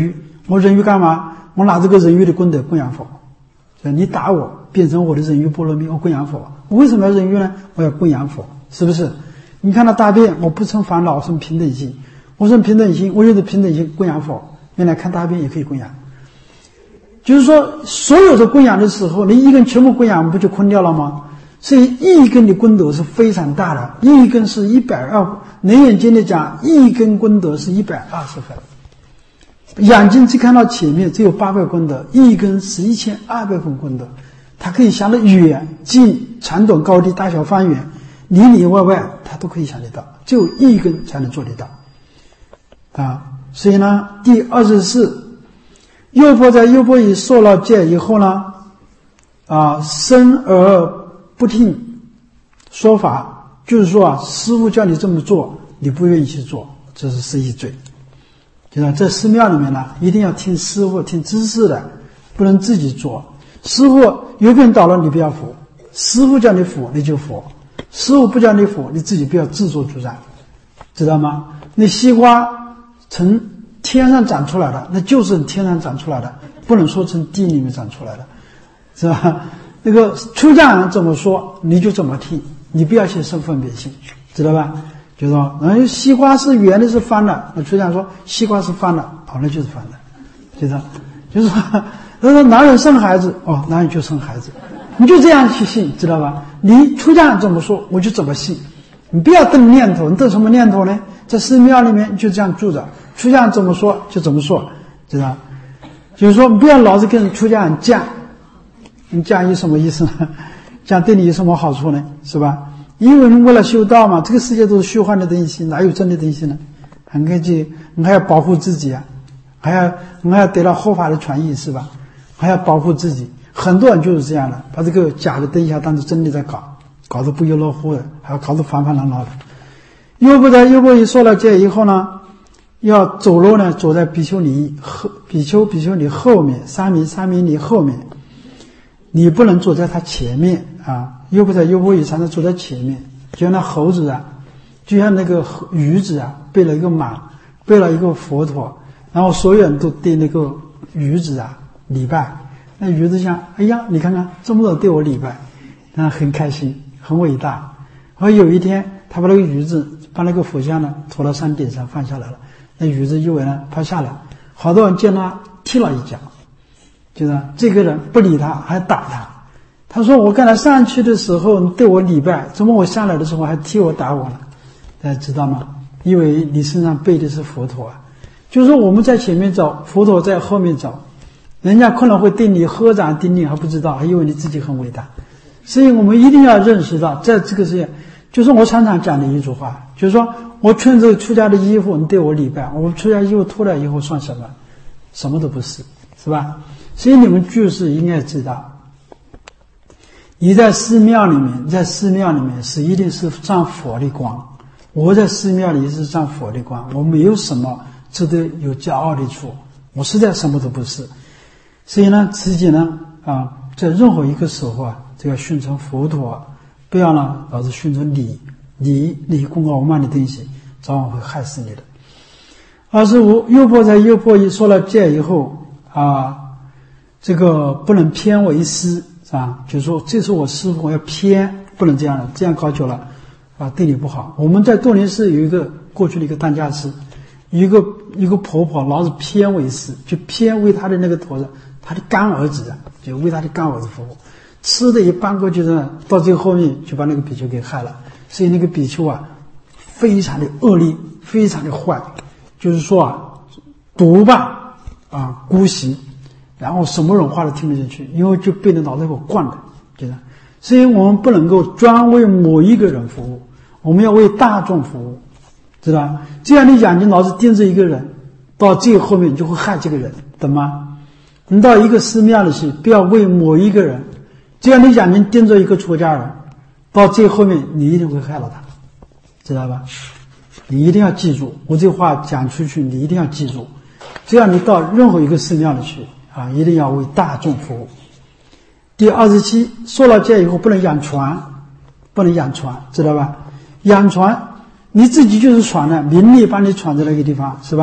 S1: 我人鱼干嘛？我拿这个人鱼的功德供养佛。你打我，变成我的人鱼波罗蜜，我供养佛。我为什么要人鱼呢？我要供养佛，是不是？你看到大便，我不生烦恼，我生平等心。我生平等心，我有的平等心供养佛。原来看大便也可以供养。就是说，所有的供养的时候，你一根全部供养，不就空掉了吗？所以一根的功德是非常大的，一根是一百二。楞严经里讲，一根功德是一百二十分。眼睛只看到前面只有八百功德，一根是一千二百分功德，它可以想得远近长短高低大小方圆，里里外外它都可以想得到，只有一根才能做得到啊。所以呢，第二十四，优婆在优婆夷受了戒以后呢，啊，生而不听说法，就是说啊，师父叫你这么做，你不愿意去做，这是十一罪。就是在寺庙里面呢，一定要听师父、听知识的，不能自己做。师父有个人倒了，你不要扶；师父叫你扶，你就扶；师父不叫你扶，你自己不要自作主张，知道吗？那西瓜从天上长出来的，那就是天上长出来的，不能说从地里面长出来的，是吧？那个出家人怎么说，你就怎么听，你不要去生分别心，知道吧？就说，嗯，西瓜是圆的，是方的。那出家人说西瓜是方的，哦，那就是方的，就说，就是说，他说男人生孩子，哦，男人就生孩子，你就这样去信，知道吧？你出家人怎么说，我就怎么信。你不要动念头，你动什么念头呢？在寺庙里面就这样住着，出家人怎么说就怎么说，知道？就是说，你不要老是跟出家人犟，你犟有什么意思呢？犟对你有什么好处呢？是吧？因为你为了修道嘛，这个世界都是虚幻的东西，哪有真的东西呢？很根据你还要保护自己啊，还要你还要得到合法的权益，是吧？还要保护自己。很多人就是这样的，把这个假的东西当成真的在搞，搞得不亦乐乎的，还要搞得烦烦恼恼的。优婆在优婆夷受了戒以后呢，要走路呢，走在比丘尼后，比丘比丘尼后面，沙弥沙弥尼后面，你不能走在他前面啊。优婆在优婆夷常常走在前面，就像那猴子啊，就像那个驴子啊，背了一个马，背了一个佛陀，然后所有人都对那个驴子啊礼拜。那驴子想，哎呀，你看看这么多人对我礼拜，那很开心，很伟大。然后有一天，他把那个驴子把那个佛像呢拖到山顶上放下来了，那驴子以为呢怕下来，好多人见他踢了一脚，就是这个人不理他，还打他。他说我刚才上去的时候你对我礼拜，怎么我下来的时候还踢我打我了？大家知道吗？因为你身上背的是佛陀啊，就是说我们在前面走，佛陀在后面走，人家可能会对你合掌顶礼还不知道，还以为你自己很伟大。所以我们一定要认识到，在这个世界，就是我常常讲的一句话，就是说我穿着出家的衣服，你对我礼拜，我出家衣服脱了以后算什么？什么都不是，是吧？所以你们就是应该知道，你在寺庙里面，在寺庙里面是一定是上佛的光。我在寺庙里是上佛的光，我没有什么值得有骄傲的处，我实在什么都不是。所以呢，自己呢啊，在任何一个时候啊，就要训成佛陀，不要呢老是训成理理理功傲慢的东西，早晚会害死你的。二十五，优婆在优婆夷受了戒以后啊，这个不能偏为师。啊，就是说，这是我师父，我要偏，不能这样的，这样搞久了，啊，对你不好。我们在洞林寺有一个过去的一个当家师，一个一个婆婆老是偏为师，就偏为他的那个陀子，他的干儿子啊，就为他的干儿子服务，吃的一搬过去的，到最后面就把那个比丘给害了。所以那个比丘啊，非常的恶劣，非常的坏，就是说啊，毒霸啊，姑息。然后什么人话都听不进去，因为就被人脑袋给惯的，对吧？所以我们不能够专为某一个人服务，我们要为大众服务，知道吧？这样你眼睛老是盯着一个人，到最后面你就会害这个人，懂吗？你到一个寺庙里去，不要为某一个人，这样你眼睛盯着一个出家人，到最后面你一定会害了他，知道吧？你一定要记住，我这话讲出去，你一定要记住，这样你到任何一个寺庙里去啊，一定要为大众服务。第二十七，受了戒以后不能养船，不能养船，知道吧？养船，你自己就是船呢，名利把你船在那个地方，是吧？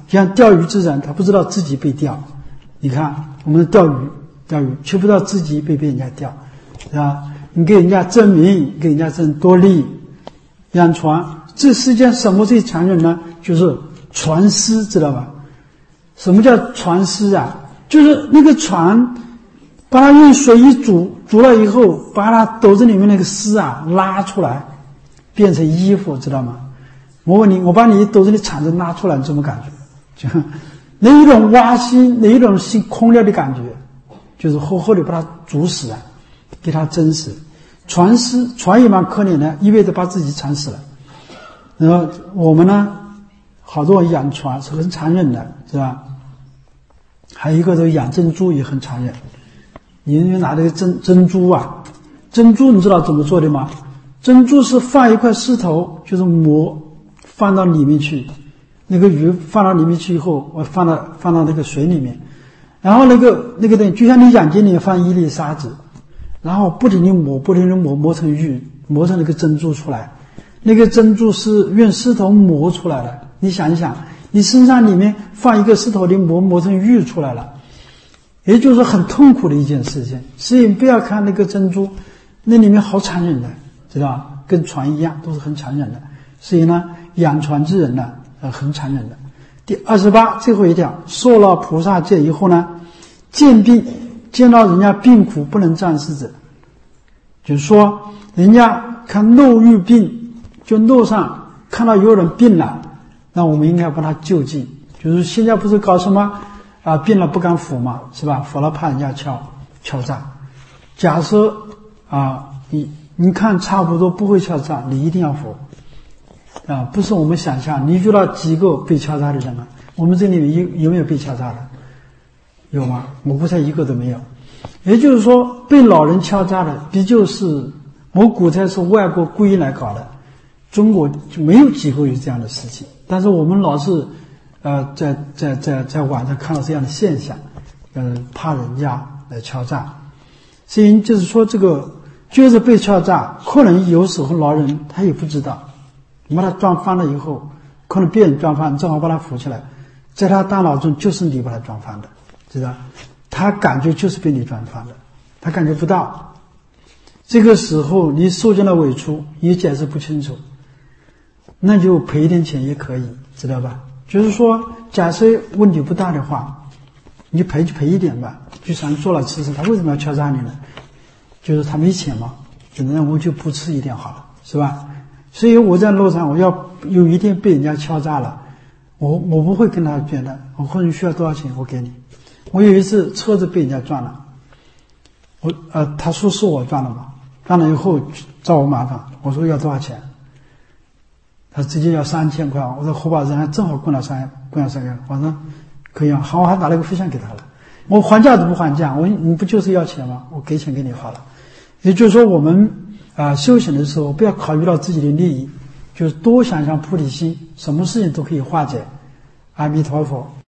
S1: 就像钓鱼之人，他不知道自己被钓。你看，我们钓鱼，钓鱼却不知道自己被被人家钓，是吧？你给人家争名，给人家争多利，养船。这世界什么最残忍呢？就是船师，知道吧？什么叫船师啊？就是那个船，把它用水一煮，煮了以后，把它斗子里面那个丝啊拉出来，变成衣服，知道吗？我问你，我把你斗子里铲子拉出来，你什么感觉？就那一种挖心，那一种心空掉的感觉，就是活活的把它煮死啊，给它蒸死。船师，船也蛮可怜的，意味着把自己惨死了。然后我们呢，好多人养船是很残忍的，是吧？还有一个，这个养珍珠也很残忍。你拿这个珍珍珠啊，珍珠你知道怎么做的吗？珍珠是放一块石头，就是磨，放到里面去。那个鱼放到里面去以后，我放到放到那个水里面，然后那个那个东西就像你眼睛里面放一粒沙子，然后不停地磨，不停地磨，磨成玉，磨成那个珍珠出来。那个珍珠是用石头磨出来的。你想一想，你身上里面放一个石头的磨，磨成玉出来了，也就是很痛苦的一件事情。所以不要看那个珍珠，那里面好残忍的，知道吧？跟船一样，都是很残忍的。所以呢，养船之人呢，呃，很残忍的。第二十八，最后一条，受了菩萨戒以后呢，见病，见到人家病苦不能战胜者，就是说，人家看肉欲病。就路上看到有人病了，那我们应该帮他救济。就是现在不是搞什么啊，病了不敢扶嘛，是吧？扶了怕人家敲敲诈。假设啊，你你看差不多不会敲诈，你一定要扶啊，不是我们想象。你遇到几个被敲诈的人啊？我们这里面有有没有被敲诈的？有吗？我估计一个都没有。也就是说，被老人敲诈的，毕竟是我估计是外国故意来搞的。中国就没有几个有这样的事情，但是我们老是，呃，在在在在网上看到这样的现象，呃，怕人家来敲诈，所以就是说这个就是被敲诈，可能有时候老人他也不知道，你把他撞翻了以后，可能别人撞翻，正好把他扶起来，在他大脑中就是你把他撞翻的，知道？他感觉就是被你撞翻的，他感觉不到。这个时候你受尽了委屈，也解释不清楚。那就赔一点钱也可以，知道吧？就是说，假设问题不大的话，你赔就赔一点吧。就像做了吃食，他为什么要敲诈你呢？就是他没钱嘛，那我就不吃一点好了，是吧？所以我在路上，我要有一天被人家敲诈了，我我不会跟他讲的，我说你需要多少钱，我给你。我有一次车子被人家撞了，我呃他说是我撞了嘛，撞了以后找我麻烦，我说要多少钱？他直接要三千块，我说后把人还正好供了三供了三个，我说可以啊，好，我还拿了个费箱给他了，我还价都不还价，我你不就是要钱吗？我给钱给你好了。也就是说，我们啊、呃、修行的时候，不要考虑到自己的利益，就是多想想菩提心，什么事情都可以化解。阿弥陀佛。